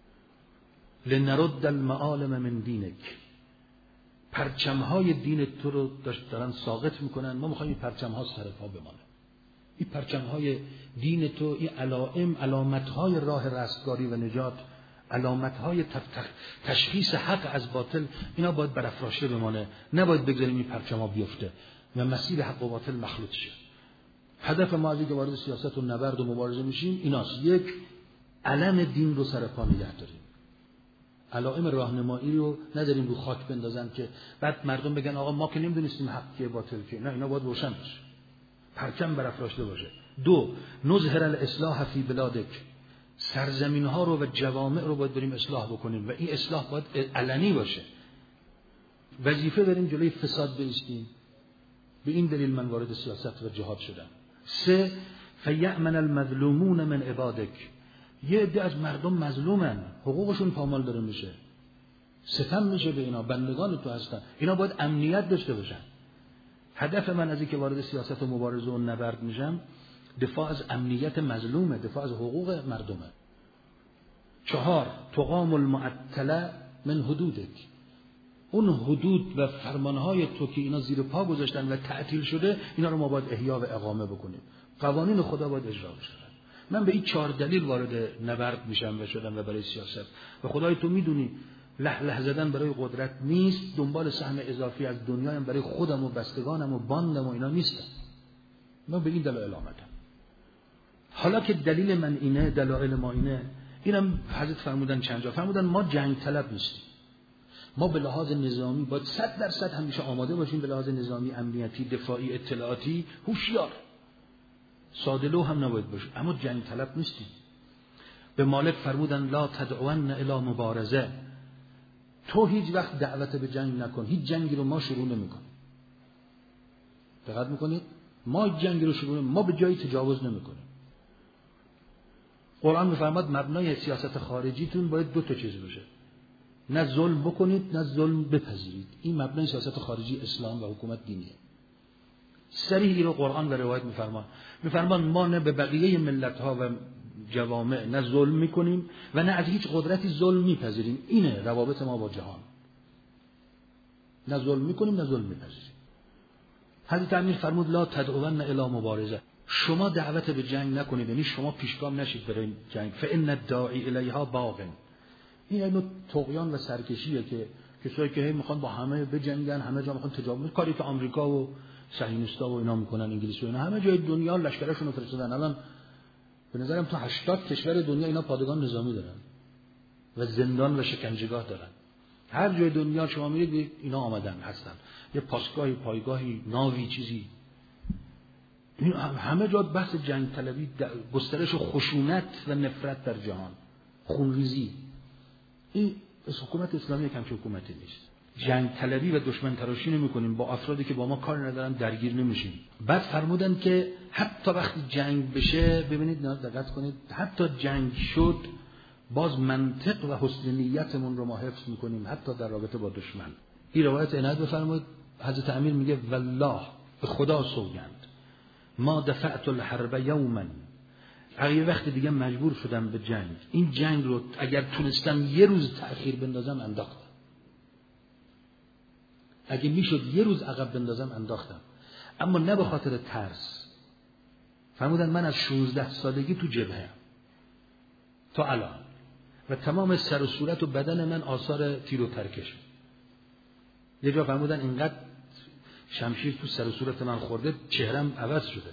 S1: لنرد المعالم من دینک، پرچم های دین تو رو دارن ساقط میکنن، ما میخوایم این پرچم ها سر پا بمانه. این پرچم های دین تو، این علائم، علامت های راه رستگاری و نجات، علامت های تشخیص حق از باطل، اینا باید برافراشته بمانه. نباید بگذاریم این پرچم ها بیفته و مسیر حق و باطل مخلوط شه. هدف ما از اینکه وارد سیاست و نبرد و مبارزه میشیم ایناست: یک، علم دین رو سر پا نگه داریم، علائم راهنمایی رو نداریم رو خاک بندازن که بعد مردم بگن آقا ما که نمیدونستیم حق که باطل که. نه، اینا باید روشن بشه، پرچم برافراشته باشه. دو، نظهر الاصلاح فی بلادک، سرزمین ها رو و جوامع رو باید بریم اصلاح بکنیم و این اصلاح باید علنی باشه. وظیفه داریم جلوی فساد بایستیم. به این دلیل من وارد سیاست و جهاد شدم. سه، فیأمن المظلومون من عبادک، یه عده از مردم مظلومن، حقوقشون پامال داره میشه، ستم میشه به اینا، بندگان تو هستن، اینا باید امنیت داشته باشن. هدف من از اینکه وارد سیاست و مبارزه و نبرد میشم دفاع از امنیت مظلومه، دفاع از حقوق مردمه. چهار، تقام المعطله من حدودک، اون حدود و فرمانهای تو که اینا زیر پا گذاشتن و تعطیل شده، اینا رو ما باید احیا و اقامه بکنیم. قوانین خدا باید اجرا بشه. من به این چهار دلیل وارد نبرد میشم و شدم و برای سیاست. و خدای تو میدونی له له زدن برای قدرت نیست، دنبال سهم اضافی از دنیایم برای خودم و بستگانم و باندم و اینا نیستم. من به این دلایل آمدم. حالا که دلیل من اینه، دلایل ما اینه، اینم حضرت فرمودن چند جا، فرمودن ما جنگ طلب نیستیم. ما به لحاظ نظامی باید صد درصد همیشه آماده باشیم، به لحاظ نظامی، امنیتی، دفاعی، اطلاعاتی، هوشیار. ساده لوح هم نباید باشه، اما جنگ طلب نیستیم. به مالک فرمودن لا تدعون الی مبارزه، تو هیچ وقت دعوت به جنگ نکن، هیچ جنگی رو ما شروع نمی‌کنیم. دقت می‌کنید؟ ما جنگی رو شروع نمی‌کنیم، ما به جایی تجاوز نمی‌کنیم. قرآن می‌فرماد مبنای سیاست خارجیتون باید دو تا چیز باشه: نه ظلم بکنید، نه ظلم بپذیرید. این مبنای سیاست خارجی اسلام و حکومت دینیه. صریح رو قرآن و روایت می‌فرمان. می‌فرمان ما نه به بقیه ملت‌ها و جوامع نه ظلم می‌کنیم و نه از هیچ قدرتی ظلم می‌پذیریم. اینه روابط ما با جهان. نه ظلم می‌کنیم، نه ظلم می‌پذیریم. حضرت امیر فرمود لا تدعون الی مبارزه، شما دعوت به جنگ نکنید، یعنی شما پیشگام نشید برای جنگ. فإن الداعی الیها باغ، این اینو طغیان و سرکشیه که کسایی که میخوان با همه بجنگن، همه جا میخوان تجاوز، کاری که آمریکا و صهیونیستا و اینا میکنن، انگلیس و اینا، همه جای دنیا لشکرشون رو فرستادن. الان به نظرم تو هشتاد کشور دنیا اینا پادگان نظامی دارن و زندان و شکنجهگاه دارن. هر جای دنیا شما میرید اینا آمدن هستن، یه پاسگاهی، پایگاهی، ناوی، چیزی. این همه جا بحث جنگ طلبی، گسترش خشونت و نفرت در جهان. خونریزی. این حکومت اسلامی کم که حکومتی نیست. جنگ طلبی و دشمن تراشی نمی‌کنیم، با افرادی که با ما کار ندارن درگیر نمیشیم. بعد فرمودن که حتی وقتی جنگ بشه، ببینید نه دقت کنید، حتی جنگ شد باز منطق و حسن نیتمون رو ما حفظ می‌کنیم حتی در رابطه با دشمن. این روایت عنایت بفرمایید، حضرت امیر میگه والله به خدا سوگند ما دفعت الحرب یوما، اگه وقتی دیگه مجبور شدم به جنگ، این جنگ رو اگر تونستم یه روز تأخیر بندازم انداختم، اگه میشد یه روز عقب بندازم انداختم، اما نه به خاطر ترس. فرمودن من از شانزده سالگی تو جبهه‌ام تا الان و تمام سر و صورت و بدن من آثار تیر و ترکش. یه جا فرمودن اینقدر شمشیر تو سر و صورت من خورده چهرم عوض شده.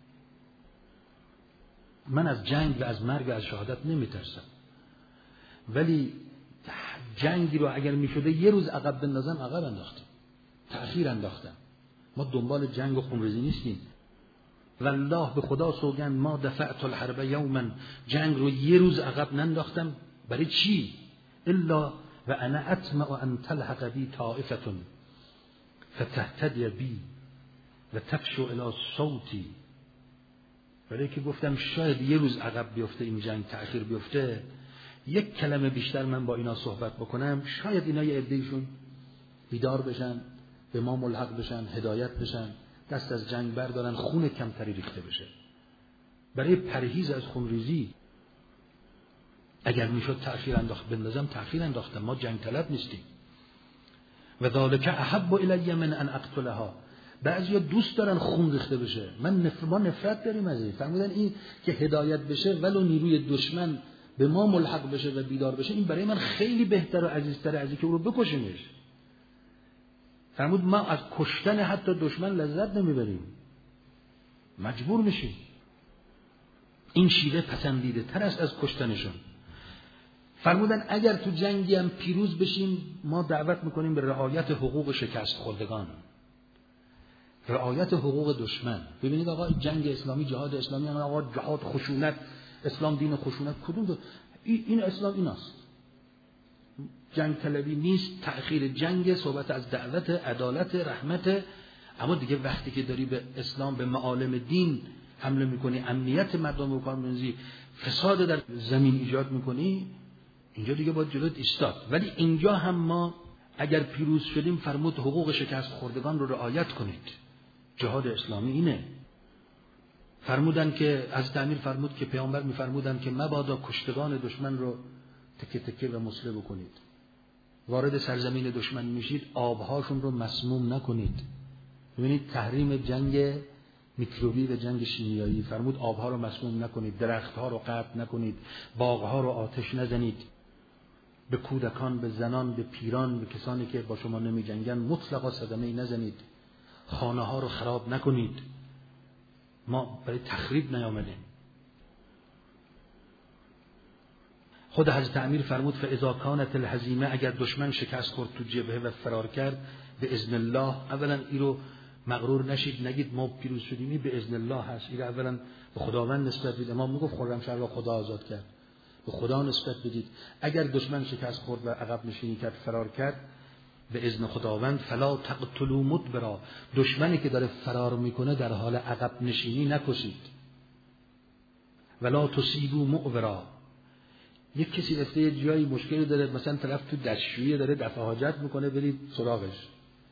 S1: من از جنگ و از مرگ و از شهادت نمیترسم، ولی جنگی رو اگر میشده یه روز عقب بندازم عقب انداختم، تأخیر انداختم. ما دنبال جنگ و خونریزی نیستیم. والله به خدا سوگند ما دفعت الحرب یوما، جنگ رو یه روز عقب ننداختم. برای چی؟ الا و انا اطمع ان تلحق بی طائفه فتهتدی بی و تفشو الی صوتی. برای که گفتم شاید یه روز عقب بیفته این جنگ، تأخیر بیفته، یک کلمه بیشتر من با اینا صحبت بکنم، شاید اینا یه عده‌شون بیدار بشن، به ما ملحق بشن، هدایت بشن، دست از جنگ بردارن، خون کمتری ریخته بشه. برای پرهیز از خونریزی اگر میشد تأخیر انداخت بندازم تأخیر انداختم. ما جنگ طلب نیستیم. و ذالک احب الی من ان اقتلها. بعضیا دوست دارن خون ریخته بشه، من نف... ما نفرت داریم از این. فرمودن این که هدایت بشه ولو نیروی دشمن به ما ملحق بشه و بیدار بشه، این برای من خیلی بهتر و عزیزتر از اینکه او رو بکشیمش. فرمود ما از کشتن حتی دشمن لذت نمیبریم، مجبور میشیم. این شیوه پسندیده تر است از کشتنشون. فرمودن اگر تو جنگی هم پیروز بشیم، ما دعوت میکنیم به رعایت حقوق شکست خوردگان، رعایت حقوق دشمن. ببینید آقا جنگ اسلامی، جهاد اسلامی، هم آقا جهاد خشونت، اسلام دین خشونت، کدوم دو؟ این اسلام ایناست. جنگ طلبی نیست، تأخیر جنگ، صحبت از دعوت، عدالت، رحمت. اما دیگه وقتی که داری به اسلام، به معالم دین حمله میکنی، امنیت مردم رو کار می‌اندازی، فساد در زمین ایجاد میکنی، اینجا دیگه باید جلوت ایستاد. ولی اینجا هم ما اگر پیروز شدیم فرمود حقوق شکست خوردگان رو رعایت کنید. جهاد اسلامی اینه. فرمودن که از تعمیر فرمود که پیامبر میفرمودن که مبادا کشتگان دشمن رو تکه تکه و مسله بکنید. وارد سرزمین دشمن میشید آبهاشون رو مسموم نکنید. ببینید تحریم جنگ میکروبی و جنگ شیمیایی. فرمود آبها رو مسموم نکنید، درختها رو قطع نکنید، باغها رو آتش نزنید. به کودکان، به زنان، به پیران، به کسانی که با شما نمی جنگن مطلقا صدمه‌ای نزنید. خانه ها رو خراب نکنید. ما برای تخریب نیامدیم. خود حضرت امیر فرمود فاذا کانت الهزیمه، اگر دشمن شکست خورد تو جبهه و فرار کرد، به اذن الله، اولا این رو مغرور نشید، نگید ما پیروز شدیمی، به اذن الله هست. این اولا به خداوند نسبت بدید. امام میگفت خرمشهر را خدا آزاد کرد، به خدا نسبت بدید. اگر دشمن شکست خورد و عقب نشینی کرد، فرار کرد، به اذن خداوند. فلا تقتلوا مدبرا، دشمنی که داره فرار میکنه در حال عقب نشینی نکشید. ولا تصیبوا معورا، یک کسی رفته یه جایی مشکلی داره، مثلا طرف تو دستشویی داره دفع حاجت میکنه، برید سراغش.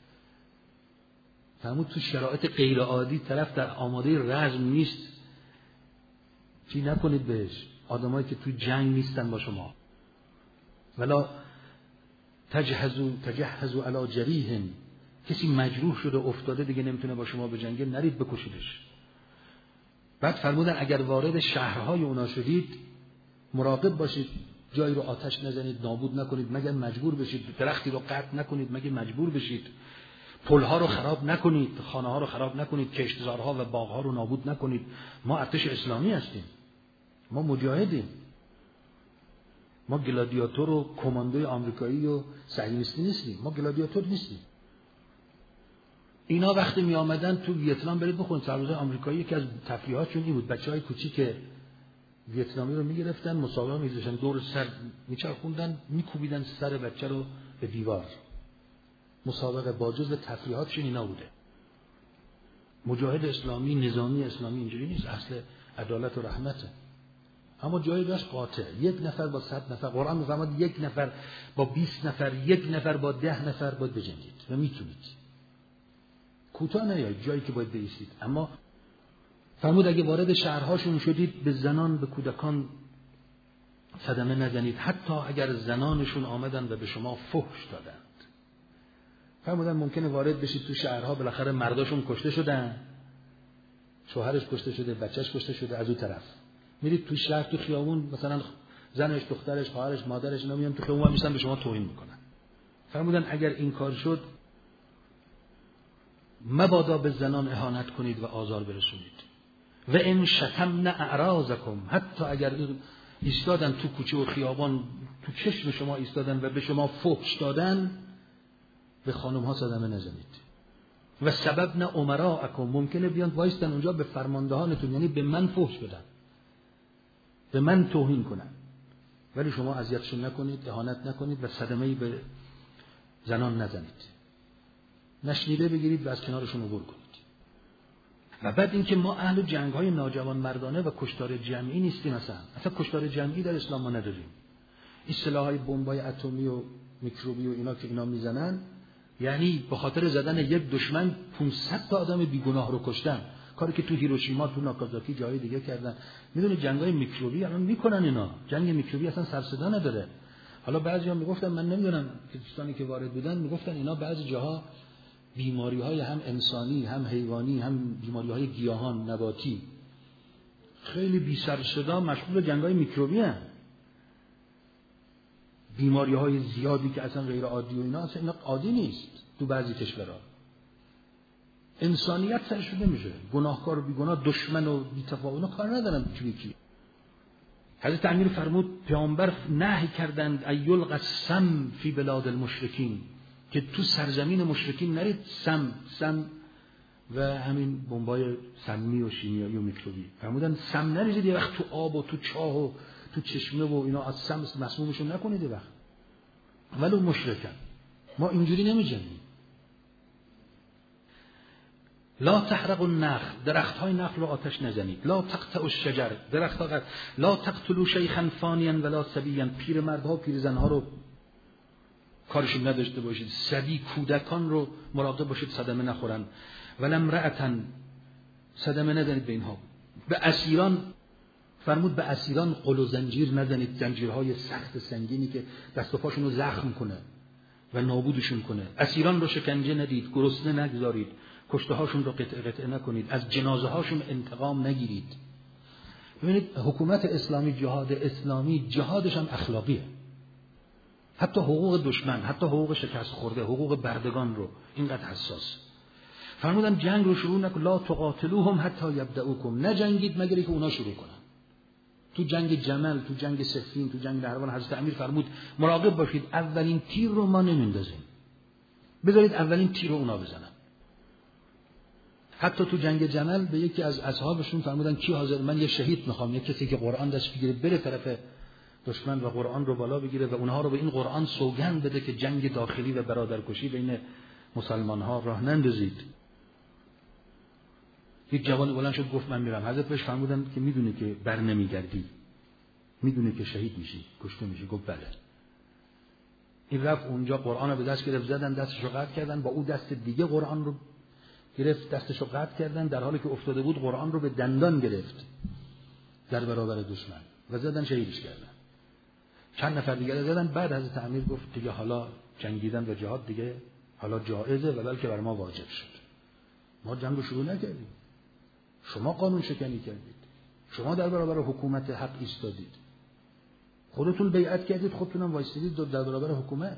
S1: فرمود تو شرایط غیر عادی طرف در آماده رزم نیست، چی نکنید بهش. آدمایی که تو جنگ نیستن با شما. ولا تجهزوا تجهزوا علی جریح، کسی مجروح شده افتاده دیگه نمیتونه با شما بجنگه، نرید بکشیدش. بعد فرمودن اگر وارد شهرهای اونا شدید مراقب باشید، جایی رو آتش نزنید، نابود نکنید مگر مجبور بشید، درختی رو قطع نکنید مگر مجبور بشید، پلها رو خراب نکنید، خانه ها رو خراب نکنید، کشتزارها و باغها رو نابود نکنید. ما ارتش اسلامی هستیم، ما مجاهدیم، ما گلادیاتور و کماندوی آمریکایی و صهیونیستی نیستیم، ما گلادیاتور نیستیم. اینا وقتی می آمدن تو ویتنام، برید بخونید سربازای آمریکایی یکی از تفریحاتشون این بود، بچهای کوچیک ویتنامی رو میگرفتن، مسابقه میذاشتن، دور سر میچرخوندن، میکوبیدن سر بچه رو به دیوار. مسابقه با جزء تفریحاتشون اینا بوده. مجاهد اسلامی، نظامی اسلامی اینجوری نیست، اصل عدالت و رحمته. اما جایی داشت قاطع، یک نفر با صد نفر، قرآن میفرماد یک نفر با بیست نفر، یک نفر با ده نفر باید بجنگید و میتونید. کوتاه نیایید جایی که باید بایستید. اما فرمود اگه وارد شهرهاشون شدید به زنان، به کودکان صدمه نزنید، حتی اگر زنانشون آمدن و به شما فحش دادند. فرمودن ممکنه وارد بشید تو شهرها، بالاخره مرداشون کشته شدن، شوهرش کشته شده، بچهش کشته شده، از اون طرف میرید تو شهر، تو خیابون مثلا زنش، دخترش، خواهرش، مادرش اینا میان تو خیابون میشن به شما توهین میکنن. فرمودن اگر این کار شد مبادا به زنان اهانت کنید و آزار برسونید. و ان شتمنا اعراضکم، حتی اگر ایستادن تو کوچه و خیابان تو چشم شما ایستادن و به شما فحش دادن، به خانم ها صدمه نزنید. و سببنا امراءکم، ممکنه بیان وایستن اونجا به فرماندهانتون، یعنی به من فحش بدن، به من توهین کنن، ولی شما اذیتشون نکنید، اهانت نکنید و صدمه‌ای به زنان نزنید. نشنیده بگیرید و از کنارشون عبور کنید. و بعد اینکه ما اهل جنگ‌های ناجوان مردانه و کشتار جمعی نیستیم. مثلا اصلا کشتار جمعی در اسلام ما نداریم. این سلاح‌های بمب‌های اتمی و میکروبی و اینا که اینا میزنن، یعنی به خاطر زدن یک دشمن پانصد تا آدم بیگناه رو کشتن. کاری که تو هیروشیما، تو ناکازاکی، جای دیگه کردن. میدونی جنگ‌های میکروبی الان میکنن اینا. جنگ میکروبی اصلا سر صدا نداره. حالا بعضیا میگفتن، من نمیدونم که دوستانی که وارد بودن میگفتن اینا بعضی جاها بیماری‌های هم انسانی هم حیوانی هم بیماری‌های گیاهان نباتی خیلی بی سر صدا مشغول جنگ‌های میکروبی هستند. بیماری‌های زیادی که اصلا غیر عادی و اینا اصلا اینا عادی نیست. تو بعضی کشورها انسانیت سرش نمیشه، گناهکار و بیگناه، دشمن و بی‌تفاوت کار ندارن توی کی. حضرت امیر فرمود پیامبر نهی کردند ایلقى السم فی بلاد المشرکین، که تو سرزمین مشرکین نرید سم سم و همین بمبای سمی و شیمیایی و میکروبی. فرمودن سم نریزید یه وقت تو آب و تو چاه و تو چشمه و اینا، از سم مسمومشون نکنید یه وقت، ولو مشرکن. ما اینجوری نمی‌جنگیم. لا تحرقوا النخل، درخت‌های نخل رو آتش نزنید. لا تقطعوا الشجر، درخت‌ها. لا تقتلوا شیخا فانیا ولا صبیا، پیرمردها و پیرزنها رو کارشون نداشته باشید. صبی کودکان رو مراقب باشید صدمه نخورن. ولا امرأة، صدمه نزنید به اینها. به اسیران فرمود به اسیران قل و زنجیر نزنید، زنجیرهای سخت سنگینی که دست و پاشون رو زخم کنه و نابودشون کنه. اسیران رو شکنجه ندید، گرسنه نگذارید، کشته هاشون رو قطع قطع نکنید، از جنازه هاشون انتقام نگیرید. ببینید حکومت اسلامی، جهاد اسلامی جهادش هم اخلاقیه. حتی حقوق دشمن، حتی حقوق شکست خورده، حقوق بردگان رو اینقدر حساس. فرمودن جنگ رو شروع نکن، لا تقاتلوهم حتی یبدؤکم، نجنگید مگر اینکه اونا شروع کنن. تو جنگ جمل، تو جنگ صفین، تو جنگ نهروان حضرت امیر فرمود مراقب باشید اولین تیر رو ما نمیندازیم، بذارید اولین تیر رو اونا بزنن. حتی تو جنگ جمل به یکی از اصحابشون فرمودن کی حاضر، من یه شهید میخوام، یه کسی که قرآن دست بگیره بره طرف دشمن و قرآن رو بالا بگیره و اونها رو به این قرآن سوگند بده که جنگ داخلی و برادرکشی بین مسلمان ها راه نندازید. یک جوان بلند شد گفت من میرم. حضرت بهش فرمودن که میدونی که بر نمیگردی، میدونی که شهید میشی، کشته میشی. گفت بله. این رفت اونجا قرآن رو به دست گرفت، زدن دستشو قطع کردن، با اون دست دیگه قرآن رو گرفت دستشو قطع کردن، در حالی که افتاده بود قرآن رو به دندان گرفت در برابر دشمن و زدن شهیدش کردن. چند نفر دیگه زدن. بعد حضرت امیر گفت دیگه حالا جنگیدن و جهاد دیگه حالا جایزه و بلکه بر ما واجب شد. ما جنگ رو شروع نکردیم، شما قانون شکنی کردید، شما در برابر حکومت حق ایستادید، خودتون بیعت کردید، خودتون هم وایسیدید در برابر حکومت.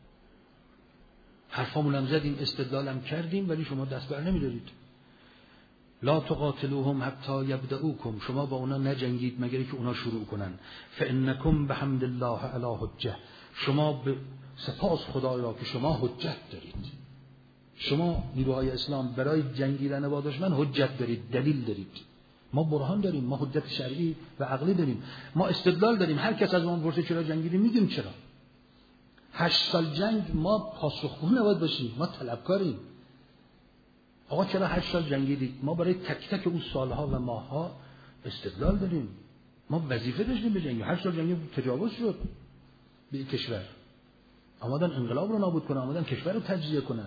S1: حرفامون هم زدیم، استدلالم کردیم، ولی شما دست بر نمیدارید. لا تقاتلوهم حتی یبدؤکم، شما با اونا نجنگید مگر که اونا شروع کنن. فانکم بحمد الله علی حجه، شما به سپاس خدای را که شما حجت دارید. شما نیروهای اسلام برای جنگیدن با دشمن حجت دارید، دلیل دارید. ما برهان داریم، ما حجت شرعی و عقلی داریم، ما استدلال داریم. هر کس از ما بپرسه چرا جنگیدیم میگیم چرا. هشت سال جنگ ما پاسخگو نباید باشیم، ما طلبکاریم. آقا چرا هشت سال جنگیدید؟ ما برای تک تک اون سالها و ماهها استدلال داریم. ما وظیفه داشتیم بجنگیم. هشت سال جنگ تجاوز شد به کشور، آمدن انقلاب رو نابود کنن، آمدن کشور رو تجزیه کنن.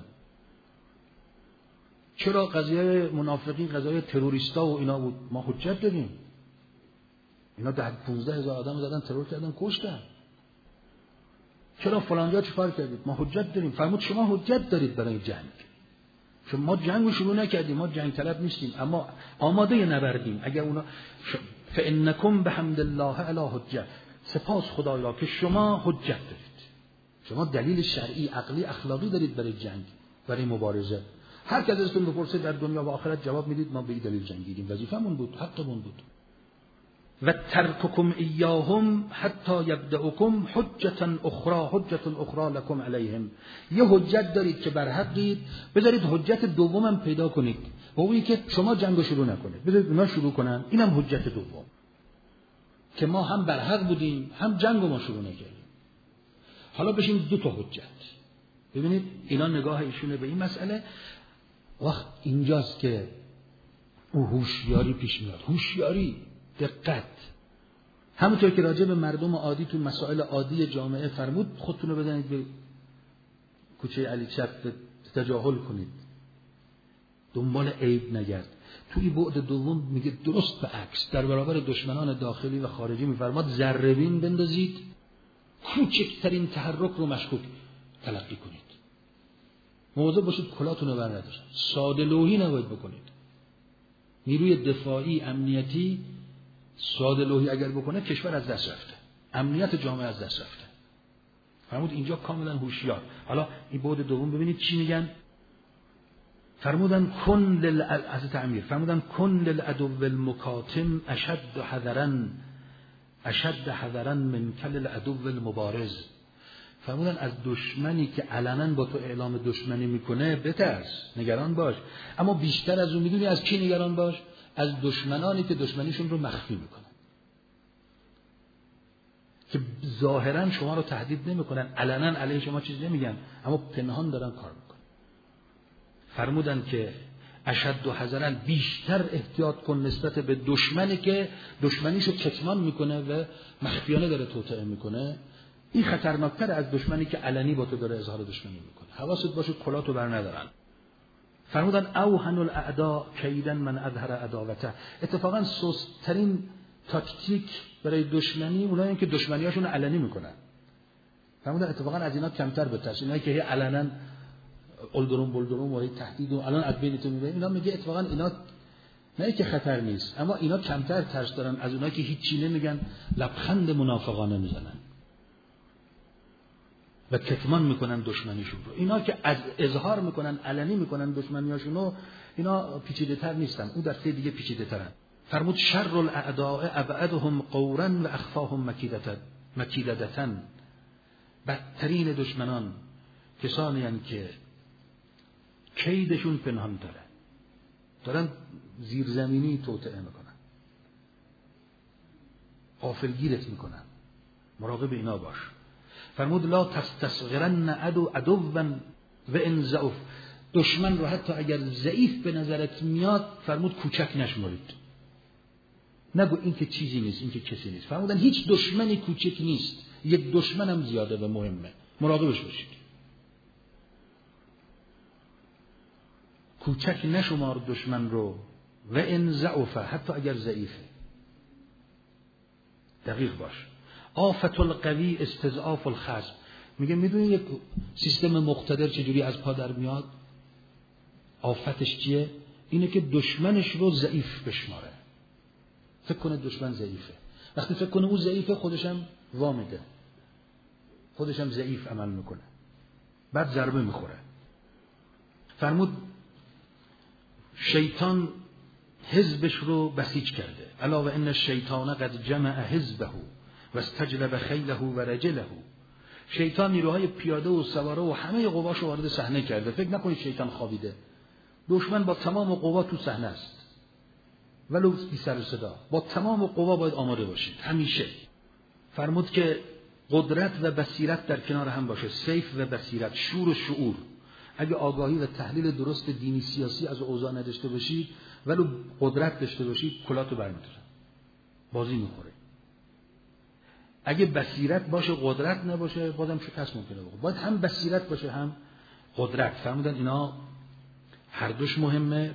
S1: چرا قضیه منافقین قضیه تروریستا و اینا بود؟ ما حجت داریم. اینا ده پانزده هزار آدم زدن، ترور کردن، کشتن. چرا فلانجا چیکار کردید؟ ما حجت داریم. فرمود شما حجت دارید برای جنگ. چون ما جنگ رو شروع نکردیم، ما جنگ طلب نیستیم، اما آماده نبردیم. اگر اونا فانکم بحمد الله علی حجه، سپاس خدایا که شما حجت دارید، شما دلیل شرعی، عقلی، اخلاقی دارید برای جنگ، برای مبارزه. هر کس ازتون بپرسه در دنیا و آخرت جواب میدید ما به این دلیل جنگیدیم، وظیفمون بود، حقمون بود. و ترککم ایاهم حتی یبدأکم حجة اخرى حجة اخرى لکم علیهم. یه حجت دارید که بر حقید، بذارید حجت دومم پیدا کنید، و اونی که شما جنگو شروع نکنید، بذارید اونا شروع کنن. اینم حجت دوم که ما هم بر حق بودیم، هم جنگو ما شروع نکردیم. حالا بشیم دو تا حجت. ببینید اینا نگاه ایشونه به این مسئله. وقت اینجاست که او هوشیاری پیش میاد. هوشیاری، دقت. همونطور که راجع به مردم عادی تو مسائل عادی جامعه فرمود، خودتون رو بزنید به کوچه علی چپ، تجاهل کنید، دنبال عیب نگرد. توی بعد دوم میگه درست به عکس، در برابر دشمنان داخلی و خارجی میفرماد ذره بین بندازید، کوچکترین تحرک رو مشکوک تلقی کنید. مواظب باشید کلاتون رو بر نداشتن. ساده لوحی نباید بکنید. نیروی دفاعی امنیتی ساده لوحی اگر بکنه کشور از دست رفته، امنیت جامعه از دست رفته. فرمود اینجا کاملا هوشیار. حالا این بعد دوم ببینید چی میگن. فرمودن کن لل حضرت امیر فرمودن کن للعدو المکاتم اشد حذرا اشد حذرا من کل العدو المبارز. فرمودن از دشمنی که علنا با تو اعلام دشمنی میکنه بترس، نگران باش، اما بیشتر از اون میدونی از کی نگران باش؟ از دشمنانی که دشمنیشون رو مخفی میکنن، که ظاهرا شما رو تهدید نمیکنن، علنا علیه شما چیز نمیگن، اما پنهان دارن کار میکنن. فرمودن که اشد و حذرا، بیشتر احتیاط کن نسبت به دشمنی که دشمنیشو کتمان میکنه و مخفیانه داره توطئه میکنه. این خطرناکتر از دشمنی که علنی با تو داره اظهار دشمنی میکنه. حواست باشه کلاتو بر ندارن. فرمودن اوهن الاعداء کیدن من اظهر عداوته. اتفاقا سست‌ترین تاکتیک برای دشمنی اونایی که دشمنیاشون علنی میکنن. فرمودن اتفاقا از اینا کمتر بترس. اینایی که علنا اولدروم بولدروم و تهدید و الان از بینتون میبرن، اینا میگه اتفاقا اینا نه که خطر نیست، اما اینا کمتر ترس دارن از اونایی که هیچی نمیگن، لبخند منافقانه میزنن و کتمان میکنن دشمنیشون رو. اینا که از اظهار میکنن، علنی میکنن دشمنیاشون رو، اینا پیچیده تر نیستن، اون دسته دیگه پیچیده ترن. فرمود شر الاعداء ابعدهم قورا و اخفاهم مکیدتا مکیدتا. بدترین دشمنان کسانی هستند که کیدشون پنهان داره، دارن زیرزمینی توطئه میکنن، غافلگیرت میکنن، مراقب اینا باش. فرمود لا تستصغرن عدو عدوا و ان ضعف. دشمن رو حتی اگر ضعیف به نظرت میاد فرمود کوچک نشمرید، نگو این که چیزی نیست، این که کسی نیست. فرمودن هیچ دشمنی کوچک نیست، یک دشمن هم زیاده و مهمه، مراقبش باشید. کوچک نشمار دشمن رو، و ان ضعف، حتی اگر ضعیفه دقیق باش. آفت القوی استضعاف الخصم. میگه میدونی یک سیستم مقتدر چجوری از پا در میاد؟ آفتش چیه؟ اینه که دشمنش رو ضعیف بشماره. فکر کنه دشمن ضعیفه، وقتی فکر کنه اون ضعیفه خودش هم وا میده، خودش هم ضعیف عمل میکنه، بعد ضربه میخوره. فرمود شیطان حزبش رو بسیج کرده. الا و ان الشیطان قد جمع حزبه و استجلب خیله و رجله. شیطان نیروهای پیاده و سواره و همه قواشو وارد صحنه کرده. فکر نکنید شیطان خوابیده، دشمن با تمام قوا تو صحنه است. ولو بی سر و صدا، با تمام قوا باید آماده باشید همیشه. فرمود که قدرت و بصیرت در کنار هم باشه، سیف و بصیرت، شور و شعور. اگه آگاهی و تحلیل درست دینی سیاسی از اوضاع نداشته باشید، ولو قدرت داشته باشید، کلاتو برمی‌داره، بازی می‌خوره. اگه بصیرت باشه قدرت نباشه، بازم شکست ممکنه بخوره. باید هم بصیرت باشه هم قدرت. فرمودن اینا هر دوش مهمه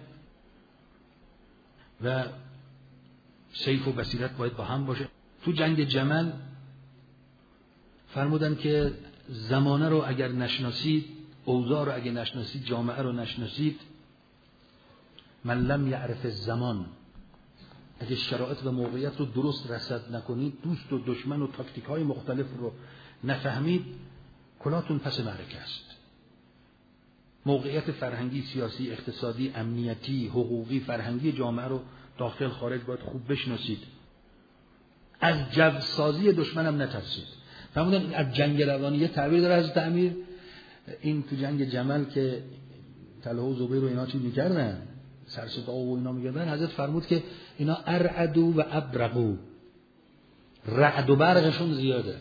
S1: و سیف و بصیرت باید با هم باشه. تو جنگ جمل فرمودن که زمانه رو اگر نشناسید، اوضاع رو اگر نشناسید، جامعه رو نشناسید، من لم یعرف الزمان، اگه شرایط و موقعیت رو درست رصد نکنید، دوست و دشمن و تاکتیک های مختلف رو نفهمید، کلاتون پس معرکه است. موقعیت فرهنگی، سیاسی، اقتصادی، امنیتی، حقوقی، فرهنگی جامعه رو داخل خارج باید خوب بشناسید. از جو سازی دشمن هم نترسید. فرمودن از جنگ روانی یه تعبیر داره حضرت امیر، این تو جنگ جمل که طلحه و زبیر و اینا چی میکردن، سرصدا و اینا میگردن، حضرت فرمود که اینا ارعدو و ابرقو، رعد و برقشون زیاده،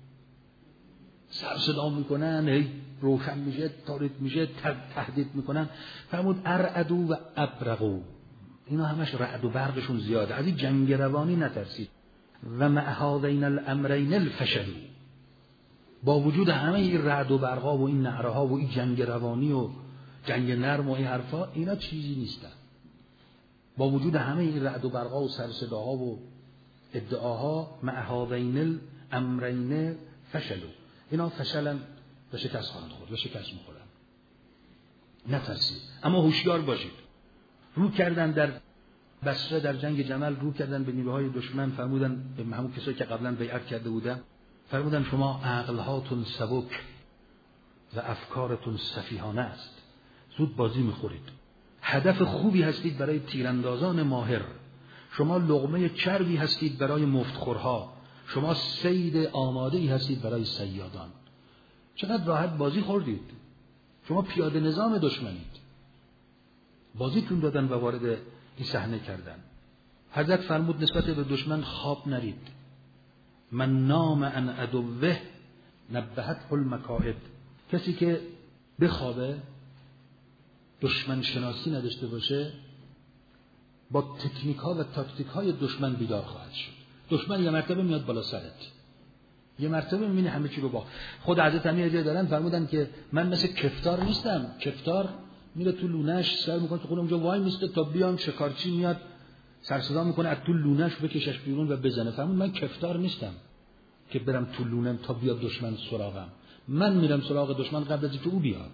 S1: سرصدا میکنن، هی روشن میشه، تاریک میشه، تهدید میکنن. فرمود ارعدو و ابرقو، اینا همش رعد و برقشون زیاده، از این جنگ روانی نترسید. و مع هذین الامرین الفشل، با وجود همه این رعد و برقا و این نعره‌ها و این جنگ روانی و جنگ نرم و این حرفا، اینا چیزی نیستن. با وجود همه این رعد و برقا و سرصداها و ادعاها، مع هذین الامرین فشلوا، اینا فشلن و شکست خواهند خورد و شکست می‌خورن. نترسید، اما هوشیار باشید. رو کردن در بصره در جنگ جمل، رو کردن به نیروهای دشمن، فرمودن به همون کسایی که قبلا بیعت کرده بودن، فرمودن شما عقلهاتون سبک و افکارتون سفیهانه است، زود بازی میخورید، هدف خوبی هستید برای تیراندازان ماهر، شما لقمه چربی هستید برای مفتخورها، شما صید آماده‌ای هستید برای صیادان. چقدر راحت بازی خوردید، شما پیاده نظام دشمنید، بازیتون دادن و وارد این صحنه کردن. حضرت فرمود نسبت به دشمن خواب نرید، من نام عن عدوه نبهته المکائد، کسی که بخوابه، دشمن شناسی نداشته باشه، با تکنیک ها و تاکتیک های دشمن بیدار خواهد شد. دشمن یه مرتبه میاد بالا سرت، یه مرتبه میبینی همه چی رو با خود. حضرت امیر جای دارن فرمودن که من مثل کفتار نیستم، کفتار میره تو لونش سر میکنه تو خونه، اونجا وای میسته تا بیان شکارچی میاد سر صدا میکنه از تو لونش بکشش بیرون و بزنه. فرمود من کفتار نیستم که برم تو لونم تا بیاد دشمن سراغم، من میرم سراغ دشمن قبل از اینکه او بیاد.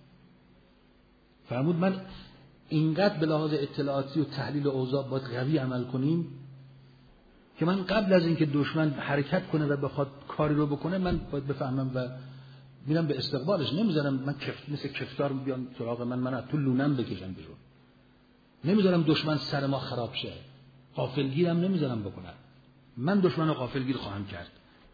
S1: فرمود من اینقدر به لحاظ اطلاعاتی و تحلیل اوضاع باید قوی عمل کنیم که من قبل از اینکه دشمن حرکت کنه و بخواد کاری رو بکنه، من باید بفهمم و میرم به استقبالش. نمیذارم من کفت مثل کفتار بیان سراغ من، من از تو لونم بکشم بیرون. نمیذارم دشمن سر ما خراب شه، غافلگیرم نمیذارم بکنم، من دشمن رو غافلگیر خواهم کرد.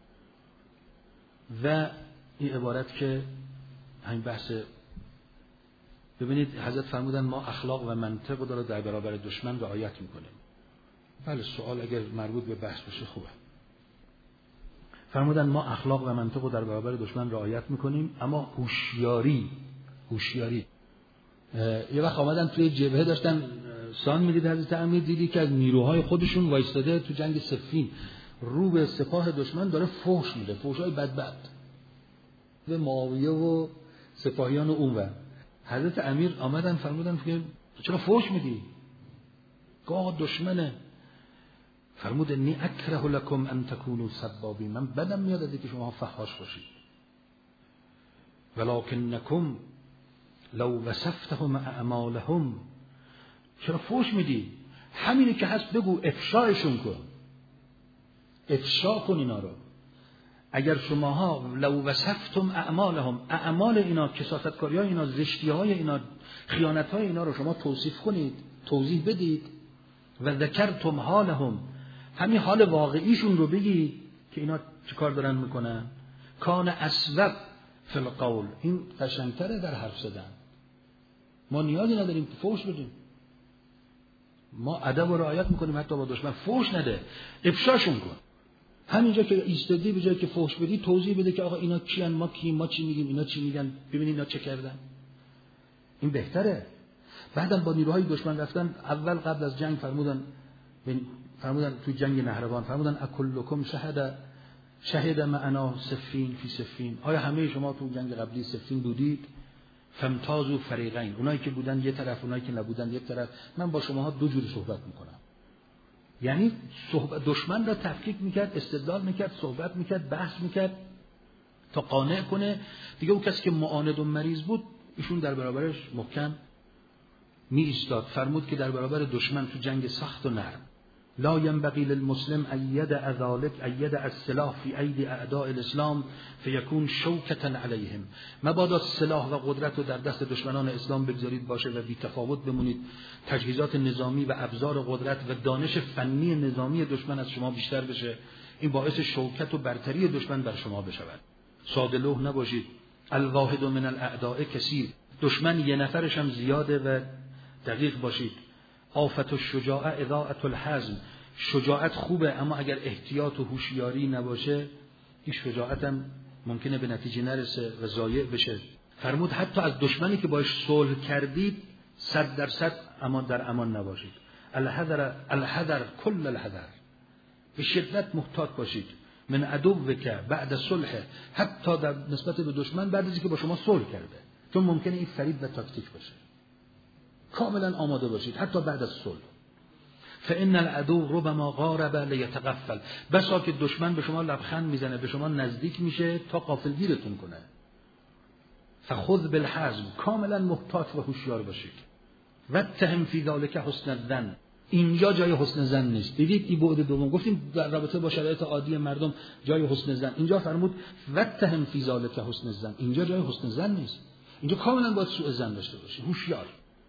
S1: و این عبارت که همین بحث، ببینید حضرت فرمودن ما اخلاق و منطق رو در برابر دشمن رعایت میکنیم. بله سوال اگر مربوط به بحث باشه خوبه. فرمودن ما اخلاق و منطق رو در برابر دشمن رعایت میکنیم، اما هوشیاری هوشیاری یه وقت آمدن توی جبهه داشتن سان میدید، حضرت امیر دیدی که از نیروهای خودشون وایستاده تو جنگ صفین رو به سپاه دشمن داره فحش میده، فحشای بد بد به معاویه و سپاهیان اونور. حضرت امیر آمدن فرمودن که چرا فحش میدی؟ گاه دشمنه. فرمود انی اکره لکم ان تکونوا سبابین، من بدم میاد از اینکه شما فحاش باشید، ولکنکم لو وصفتهم اعمالهم، چرا فحش میدی؟ همینه که هست بگو، افشایشون کن، افشا کن اینا رو. اگر شماها لو وصفتم اعمالهم، اعمال اینا، کثافتکاری های اینا، زشتی های اینا، خیانت های اینا رو شما توصیف کنید، توضیح بدید، و ذکرتم حالهم، همین حال واقعیشون رو بگید که اینا چه کار دارن میکنن، کان اسوب فی القول، این قشنگتره در حرف زدن. ما نیازی نداریم فحش بدیم. ما ادب و رعایت میکنیم حتی با دشمن. فحش نده، افشاشون کن. همینجا که ایستادی به جای که فحش بدی توضیح بده که آقا اینا کیان، ما کیم، ما چی میگیم، اینا چی میگن، ببینید اینا چه کردن. این بهتره. بعدم با نیروهای دشمن رفتن، اول قبل از جنگ فرمودن فرمودن تو جنگ نهروان فرمودن اکلکم شهد شهد معنا سفین فی سفین، آیا همه شما تو جنگ قبلی سفین بودید؟ فمتازوا فریقین، اونایی که بودن یه طرف، اونایی که نبودن یک طرف، من با شماها دو جوری صحبت میکنم. یعنی صحبت دشمن را تفکیک میکرد، استدلال میکرد، صحبت میکرد، بحث میکرد تا قانع کنه. دیگه اون کسی که معاند و مریض بود ایشون در برابرش محکم می ایستاد. فرمود که در برابر دشمن تو جنگ سخت و نرم، لا ينبغي للمسلم ان يدع ذلك ان يدع السلاح في ايدي اعداء الاسلام فيكون شوكة عليهم. مبادا سلاح و قدرت رو در دست دشمنان اسلام بگذارید باشه و بی تفاوت بمونید. تجهیزات نظامی و ابزار قدرت و دانش فنی نظامی دشمن از شما بیشتر بشه، این باعث شوکت و برتری دشمن بر شما بشود. ساده لوح نباشید. الواحد من الاعداء کثیر، دشمن یه نفرش هم زیاده و دقیق باشید. آفت الشجاع اضاعة الحزم، شجاعت خوبه اما اگر احتیاط و هوشیاری نباشه این شجاعت هم ممکنه به نتیجه نرسه و ضایع بشه. فرمود حتی از دشمنی که باش صلح کردید صد درصد امان در امان نباشید. الحذر الحذر کل الحذر، به شدت محتاط باشید. من عدوک بعد صلح، حتی در نسبت به دشمن بعد از اینکه با شما صلح کرده، چون ممکنه این فریب و تاکتیک باشه. کاملا آماده باشید حتی بعد از صلح. فإن العدو ربما غارب لیتغفل، بسا که دشمن به شما لبخند میزنه، به شما نزدیک میشه تا غافلگیرتون کنه. فخذ بالحزم، کاملا محتاط و هوشیار باشید. واتهم فی ذلک حسن الظن، اینجا جای حسن ظن نیست. دیدید این بعد دوم گفتیم در رابطه با شرایط عادی مردم جای حسن ظن، اینجا فرمود واتهم فی ذلک حسن الظن، اینجا جای حسن ظن نیست. اینجا کاملا باید سوء ظن داشته باشی، هوشیار.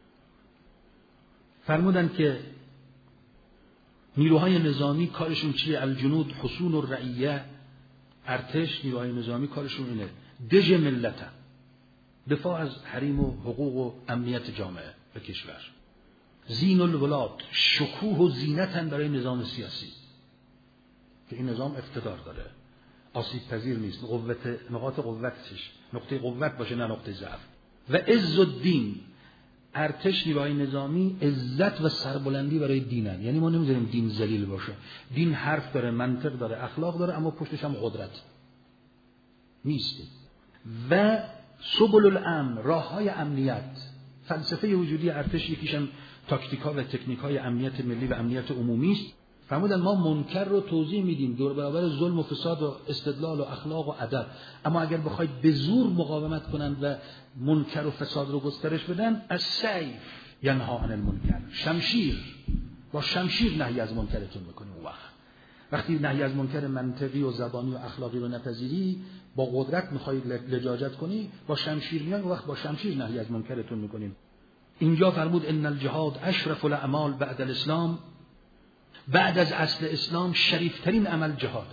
S1: فرمودن که نیروهای نظامی کارشون چیه؟ الجنود حصون الرعیه، ارتش نیروهای نظامی کارشون اینه دژ ملت، دفاع از حریم و حقوق و امنیت جامعه و کشور. زین الولاد، شکوه و زینتن برای نظام سیاسی که این نظام اقتدار داره، آسیب پذیر نیست، قوت نقاط قوتش نقطه قوت باشه نه نقطه ضعف. و عز الدین، ارتش نیروهای نظامی عزت و سربلندی برای دینن، یعنی ما نمیذاریم دین ذلیل باشه. دین حرف داره، منطق داره، اخلاق داره، اما پشتش هم قدرت نیست. و سبل الامن، راههای امنیت. فلسفه وجودی ارتش یکیشم تاکتیکا و تکنیکای امنیت ملی و امنیت عمومی است. فرمودن ما منکر رو توضیح میدیم دور برابر ظلم و فساد و استدلال و اخلاق و ادب، اما اگر بخواید به زور مقاومت کنند و منکر و فساد رو گسترش بدن، از سیف ینها عن المنکر، شمشیر، با شمشیر نهی از منکرتون میکنیم. اون وقت وقتی نهی از منکر منطقی و زبانی و اخلاقی رو نپذیری، با قدرت میخواید لجاجت کنی، با شمشیر میان، اون وقت با شمشیر نهی از منکرتون میکنیم. اینجا فرمود ان الجهاد اشرف الاعمال بعد الاسلام، بعد از اصل اسلام شریفترین عمل جهاده.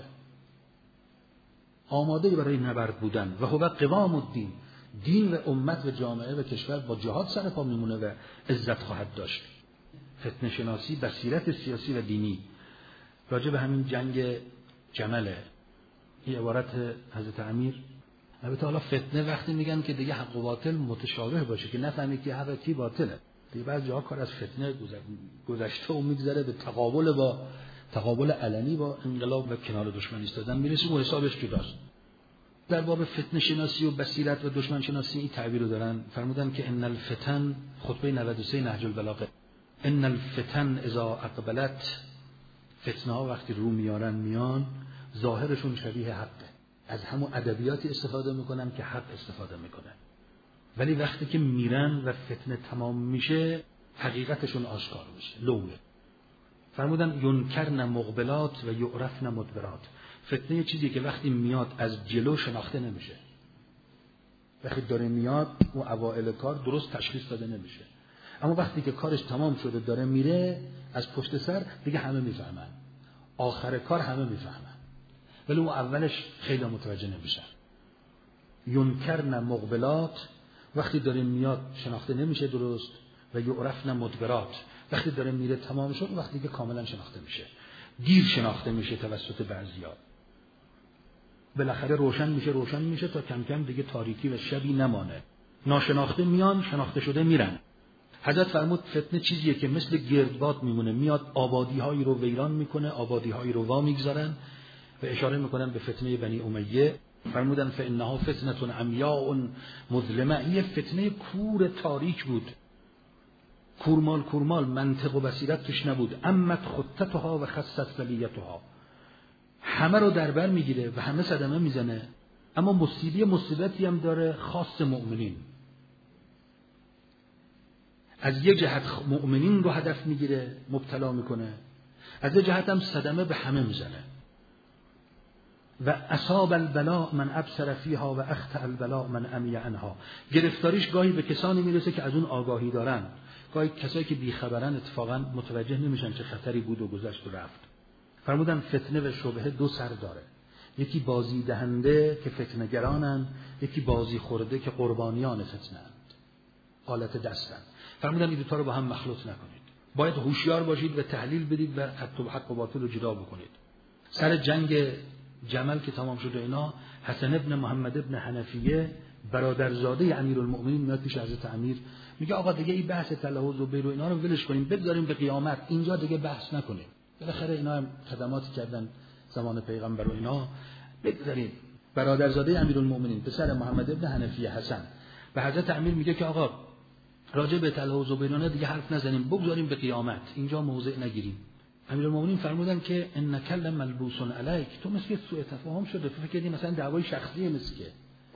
S1: آماده برای نبرد بودن. و هو قوام الدین، دین و امت و جامعه و کشور با جهاد سر پا میمونه و عزت خواهد داشت. فتنه شناسی، بصیرت سیاسی و دینی. راجع به همین جنگ جمله، این عبارت حضرت امیر. البته حالا فتنه وقتی میگن که دیگه حق و باطل متشابه باشه که نفهمی که حق کی باطله. دیگه بعضی جاها کار از فتنه گذشته و میگذره به تقابل با تقابل علنی با انقلاب و کنار دشمن ایستادن میرسه و حسابش جداست. در باب فتنه شناسی و بصیرت و دشمن شناسی این تعبیر رو دارن. فرمودن که ان الفتن، خطبه نود و سه نهج البلاغه، ان الفتن اذا اقبلت، فتنه ها وقتی رو میارن میان ظاهرشون شبیه حقه، از همون ادبیاتی استفاده میکنن که حق استفاده میکنه، ولی وقتی که میرن و فتنه تمام میشه حقیقتشون آشکار میشه، لوله. فرمودن ینکرن مقبلات و یعرفن مدبرات. فتنه چیزی که وقتی میاد از جلو شناخته نمیشه، وقتی داره میاد و اوائل کار درست تشخیص داده نمیشه، اما وقتی که کارش تمام شده داره میره از پشت سر دیگه همه میفهمن، آخر کار همه میفهمن، ولی اون اولش خیلی متوجه نمیشن. ینکرن مقبلات، وقتی داره میاد شناخته نمیشه درست. و یعرفن مدبرات. وقتی داره میره تمام شد، وقتی که کاملا شناخته میشه، دیر شناخته میشه توسط بعضیا، بالاخره روشن میشه روشن میشه تا کم کم دیگه تاریکی و شبی نمانه. ناشناخته میان، شناخته شده میرن. حضرت فرمود فتنه چیزیه که مثل گردباد میمونه، میاد آبادی هایی رو ویران میکنه، آبادی هایی رو وا میگذارن. و اشاره میکنن به فتنه بنی امیه، فرمودن فانها فتنه عمیاء مظلمه. یه فتنه کور تاریک بود، کورمال کورمال، منطق و بصیرت توش نبود. امت خطتها و خصت ولیتها، همه رو در بر میگیره و همه صدمه میزنه. اما مصیبه مصیبتی هم داره خاص مؤمنین. از یه جهت مؤمنین رو هدف میگیره، مبتلا میکنه، از یه جهت هم صدمه به همه میزنه. و اصاب البلاء من ابصر فیها و اخطأ البلاء من عمی عنها. گرفتاریش گاهی به کسانی میرسه که از اون آگاهی دارن، گاهی کسایی که بیخبرن اتفاقا متوجه نمیشن چه خطری بود و گذشت و رفت. فرمودن فتنه و شبهه دو سر داره، یکی بازی دهنده که فتنه گرانن، یکی بازی خورده که قربانیان فتنه اند، حالت دستن. فرمودن این دو تا رو با هم مخلوط نکنید، باید هوشیار باشید و تحلیل بدید و حق و باطل رو جدا بکنید. سر جنگ جمل که تمام شد و اینا، حسن ابن محمد ابن حنفیه برادرزاده امیرالمؤمنین میاد پیش حضرت امیر، میگه آقا دیگه این بحث طلحه و زبیر و اینا رو ولش کنیم، بذاریم به قیامت، اینجا دیگه بحث نکنیم. بالاخره اینا هم خدماتی کردن زمان پیغمبر و اینا، بذاریم. برادرزاده امیرالمؤمنین پسر محمد ابن حنفیه حسن به حضرت امیر میگه که آقا راجع به طلحه و زبیر دیگه حرف نزنیم، بگذاریم به قیامت، اینجا موضع نگیریم. امیرالمؤمنین فرمودن که ان کل ملبوس علیک، تو مثل سوء تفاهم شده، تو فکر کردی مثلا دعوای شخصیه، مثل که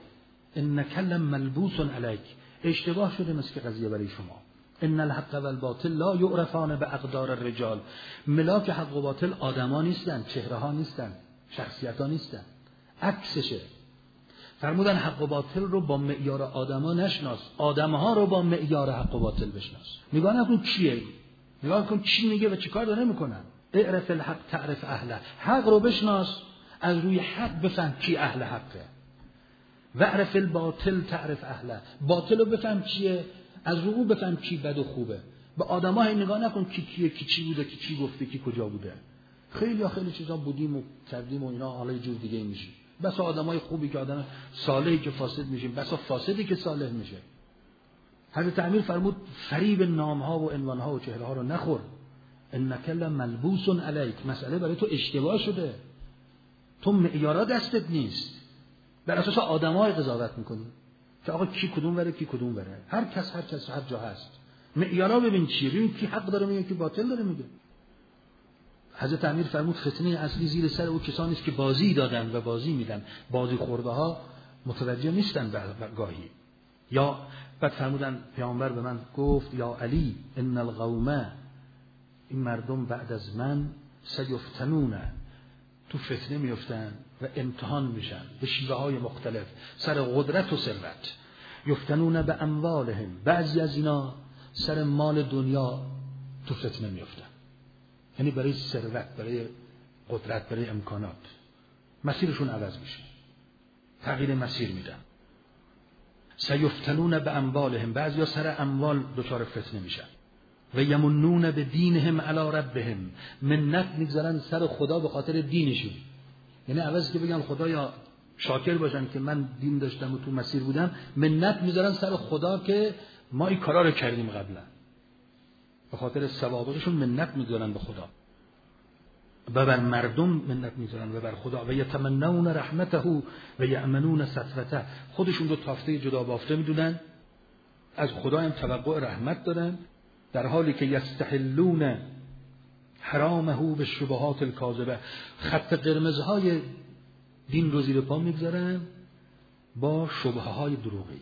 S1: ان کل ملبوس علیک، اشتباه شده مثل قضیه برای شما. ان الحق والباطل لا یعرفان باقدار الرجال، ملاک حق و باطل آدما نیستن، چهره ها نیستن، شخصیت ها نیستن، عکسشه. فرمودن حق و باطل رو با معیار آدما نشناس، آدمها رو با معیار حق و باطل بشناس. نگاه نکن چیه، نگاه کن چی میگه و چیکار داره میکنن. اعرف الحق تعرف اهله، حق رو بشناس، از روی حق بفهم کی اهل حقه. و اعرف الباطل تعرف اهله، باطل رو بفهم چیه، از روی او بفهم کی بد و خوبه. به آدم‌ها نگاه نکن کی کیه، کی چی بوده، کی چی گفته، کی کجا بوده. خیلی یا خیلی چیزا بودیم و کردیم و اینا، حالا یه جور دیگه میشه. بس آدمای خوبی که آدم صالحی که فاسد میشه، بس فاسدی که صالح میشه. حضرت امیر فرمود فریب نام‌ها و عنوان‌ها و چهره‌ها رو نخور. انک لملبوس علیک، مسئله برای تو اشتباه شده، تو معیارا دستت نیست، بر اساس آدم‌های قضاوت میکنی که آقا کی کدوم بره کی کدوم بره. هر کس هر کس هر جا هست، معیارا ببین چیه، ببین کی حق داره میگه کی باطل داره میگه. حضرت امیر فرمود فتنه اصلی زیر سر او کسانی است که بازی دادن و بازی میدن، بازی خورده‌ها متوجه نیستن گاهی. یا بعد فرمودن پیامبر به من گفت یا علی ان القوم، این مردم بعد از من سیفتنون، تو فتنه میفتن و امتحان میشن به شیوه های مختلف سر قدرت و ثروت. یفتنون به اموالهم، بعضی از اینا سر مال دنیا تو فتنه میفتن، یعنی برای ثروت، برای قدرت، برای امکانات مسیرشون عوض میشه، تغییر مسیر میدن. سیفتنون به اموالهم، بعضیا سر اموال دچار فتنه میشن. و یمنون به دینهم علی ربهم، منت میگذارن سر خدا به خاطر دینشون. یعنی عوضی که بگن خدایا شاکر باشن که من دین داشتم و تو مسیر بودم، منت میذارن سر خدا که ما این کارا رو کردیم قبلا، به خاطر سوابقشون منت میذارن به خدا و بر مردم منت میذارن و بر خدا. و یتمنون رحمته و یأمنون سترته، خودشون رو تافته جدا بافته میدونن، از خدا هم توقع رحمت دارن، در حالی که یستحلون حرامه به شبهات الکاذبه، خط قرمزهای دین رو زیر پا میگذارن با شبهه های دروغی.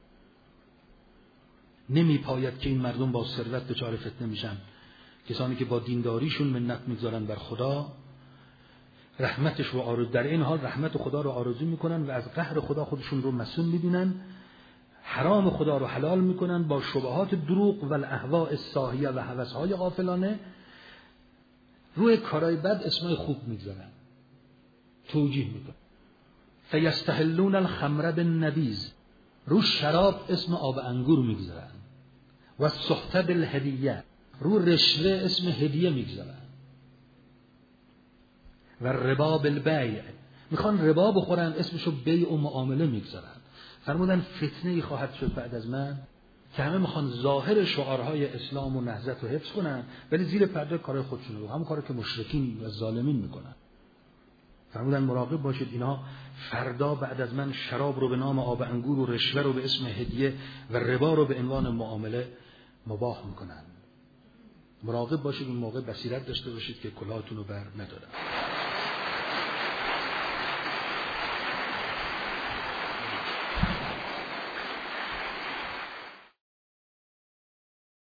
S1: نمی پاید که این مردم با ثروت دچار فتنه میشن، کسانی که با دینداریشون منت میگذارن بر خدا، رحمتش رو آرزو، در این حال رحمت خدا رو آرزو میکنن و از قهر خدا خودشون رو مسئول میدونن، حرام خدا رو حلال میکنن با شبهات دروغ و الاهواء الساهیه و هوسهای غافلانه. روی کارهای بد اسمای خوب میذارن، توجیه میکنن. فیستحلون الخمر بالنبیذ، رو شراب اسم آب انگور میگذارن. و سحت بالهدیه، رو رشوه اسم هدیه میگذارن. و ربا بالبیع، میخوان ربا بخورن اسمشو بیع و معامله میگذارن. فرمودن فتنه ای خواهد شد بعد از من که همه میخوان ظاهر شعارهای اسلام و نهضت رو حفظ کنن ولی زیر پرده کار خودشون رو، همون کاری که مشرکین و ظالمین میکنن. فرمودن مراقب باشید اینا فردا بعد از من شراب رو به نام آب انگور و رشوه رو به اسم هدیه و ربا رو به عنوان معامله مباح میکنن. مراقب باشید، این موقع بصیرت داشته باشید که کلاهتون رو بر ندارن.